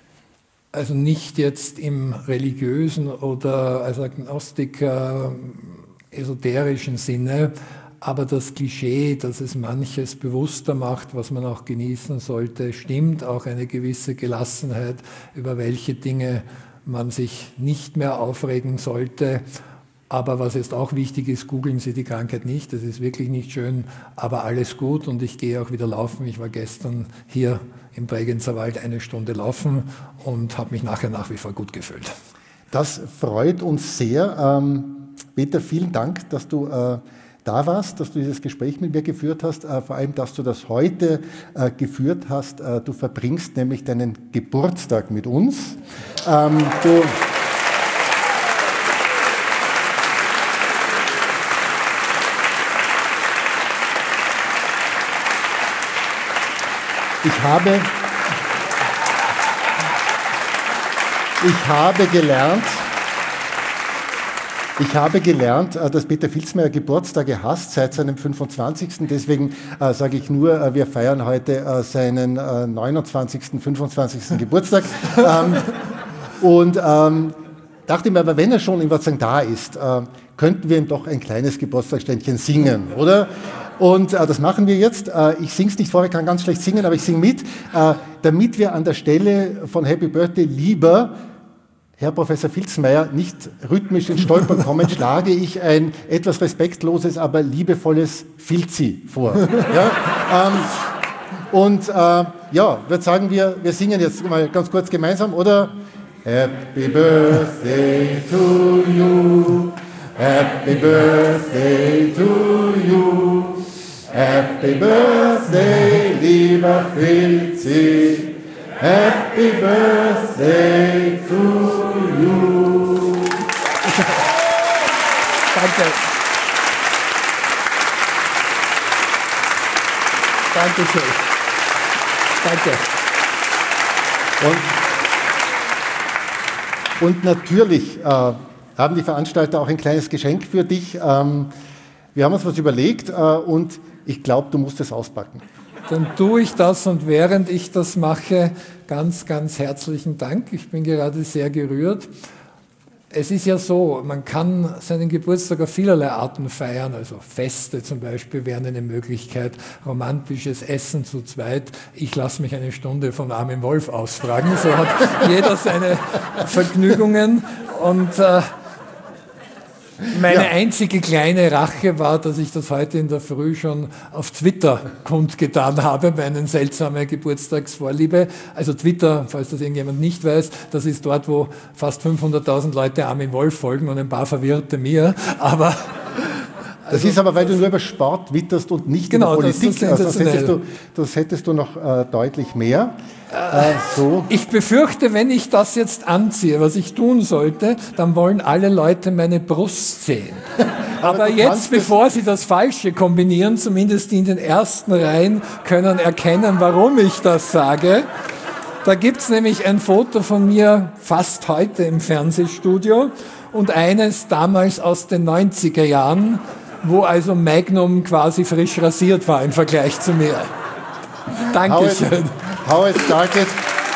Also nicht jetzt im religiösen oder als Agnostiker esoterischen Sinne, aber das Klischee, dass es manches bewusster macht, was man auch genießen sollte, stimmt. Auch eine gewisse Gelassenheit, über welche Dinge man sich nicht mehr aufregen sollte. Aber was jetzt auch wichtig ist, googeln Sie die Krankheit nicht. Das ist wirklich nicht schön, aber alles gut. Und ich gehe auch wieder laufen. Ich war gestern hier im Bregenzer Wald eine Stunde laufen und habe mich nachher nach wie vor gut gefühlt. Das freut uns sehr. Ähm, Peter, vielen Dank, dass du äh, da warst, dass du dieses Gespräch mit mir geführt hast, äh, vor allem, dass du das heute äh, geführt hast. Äh, du verbringst nämlich deinen Geburtstag mit uns. Ähm, du ich habe, ich habe gelernt, Ich habe gelernt, dass Peter Filzmeier Geburtstage hasst seit seinem fünfundzwanzigsten Deswegen äh, sage ich nur, äh, wir feiern heute äh, seinen äh, neunundzwanzigsten, fünfundzwanzigsten Geburtstag. ähm, und ähm, dachte mir, aber wenn er schon in Watzang da ist, äh, könnten wir ihm doch ein kleines Geburtstagsständchen singen, oder? Und äh, das machen wir jetzt. Äh, ich singe es nicht vor, ich kann ganz schlecht singen, aber ich singe mit, äh, damit wir an der Stelle von Happy Birthday lieber Herr Professor Filzmeier nicht rhythmisch ins Stolpern kommen, schlage ich ein etwas respektloses, aber liebevolles Filzi vor. Ja? Ähm, und äh, ja, würde sagen, wir, wir singen jetzt mal ganz kurz gemeinsam, oder? Happy Birthday to you, Happy Birthday to you, Happy Birthday, lieber Filzi. Happy Birthday to you. Danke. Dankeschön. Danke. Und, und natürlich äh, haben die Veranstalter auch ein kleines Geschenk für dich. Ähm, wir haben uns was überlegt äh, und ich glaube, du musst es auspacken. Dann tue ich das und während ich das mache, ganz, ganz herzlichen Dank. Ich bin gerade sehr gerührt. Es ist ja so, man kann seinen Geburtstag auf vielerlei Arten feiern, also Feste zum Beispiel wären eine Möglichkeit, romantisches Essen zu zweit. Ich lasse mich eine Stunde von Armin Wolf ausfragen, so hat jeder seine Vergnügungen und äh, Meine Ja. einzige kleine Rache war, dass ich das heute in der Früh schon auf Twitter kundgetan habe, meine seltsame Geburtstagsvorliebe. Also Twitter, falls das irgendjemand nicht weiß, das ist dort, wo fast fünfhunderttausend Leute Armin Wolf folgen und ein paar Verwirrte mir. Aber Das also, ist aber, weil du nur über Sport twitterst und nicht genau, über das Politik. ist Also das, hättest sensationell. du, das hättest du noch äh, deutlich mehr. Äh, so. Ich befürchte, wenn ich das jetzt anziehe, was ich tun sollte, dann wollen alle Leute meine Brust sehen. Aber du jetzt, kannst bevor sie das Falsche kombinieren, zumindest die in den ersten Reihen können erkennen, warum ich das sage. Da gibt's nämlich ein Foto von mir fast heute im Fernsehstudio und eines damals aus den neunziger Jahren, wo also Magnum quasi frisch rasiert war im Vergleich zu mir. Dankeschön. How it started.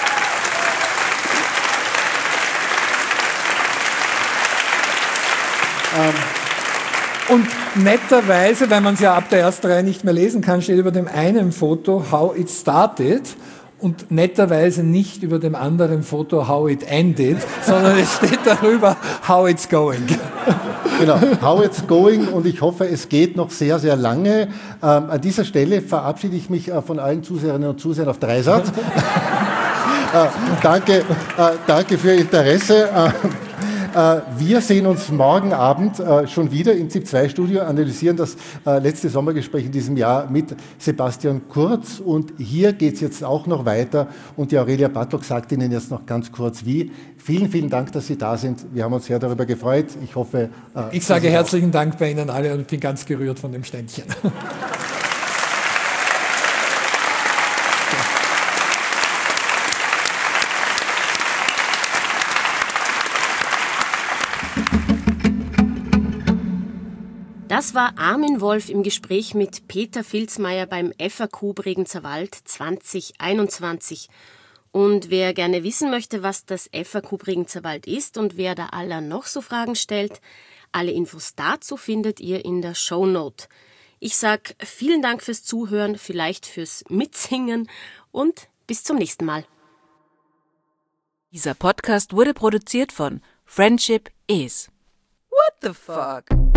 Und netterweise, weil man es ja ab der ersten Reihe nicht mehr lesen kann, steht über dem einen Foto How it started und netterweise nicht über dem anderen Foto How it ended, sondern es steht darüber How it's going. Genau, how it's going, und ich hoffe, es geht noch sehr, sehr lange. Ähm, an dieser Stelle verabschiede ich mich äh, von allen Zuseherinnen und Zusehern auf Dreisatz. äh, danke, äh, danke für Ihr Interesse. Äh, äh, wir sehen uns morgen Abend äh, schon wieder im ZIP zwei Studio, analysieren das äh, letzte Sommergespräch in diesem Jahr mit Sebastian Kurz, und hier geht es jetzt auch noch weiter, und die Aurelia Bartok sagt Ihnen jetzt noch ganz kurz wie. Vielen, vielen Dank, dass Sie da sind. Wir haben uns sehr darüber gefreut. Ich hoffe... Äh, ich sage herzlichen Dank bei Ihnen alle und bin ganz gerührt von dem Ständchen. Das war Armin Wolf im Gespräch mit Peter Filzmeier beim F A Q Bregenzer Wald zwanzig einundzwanzig. Und wer gerne wissen möchte, was das F A Q Bregenzer Wald ist und wer da aller noch so Fragen stellt, alle Infos dazu findet ihr in der Shownote. Ich sag vielen Dank fürs Zuhören, vielleicht fürs Mitsingen und bis zum nächsten Mal. Dieser Podcast wurde produziert von Friendship Is. What the fuck?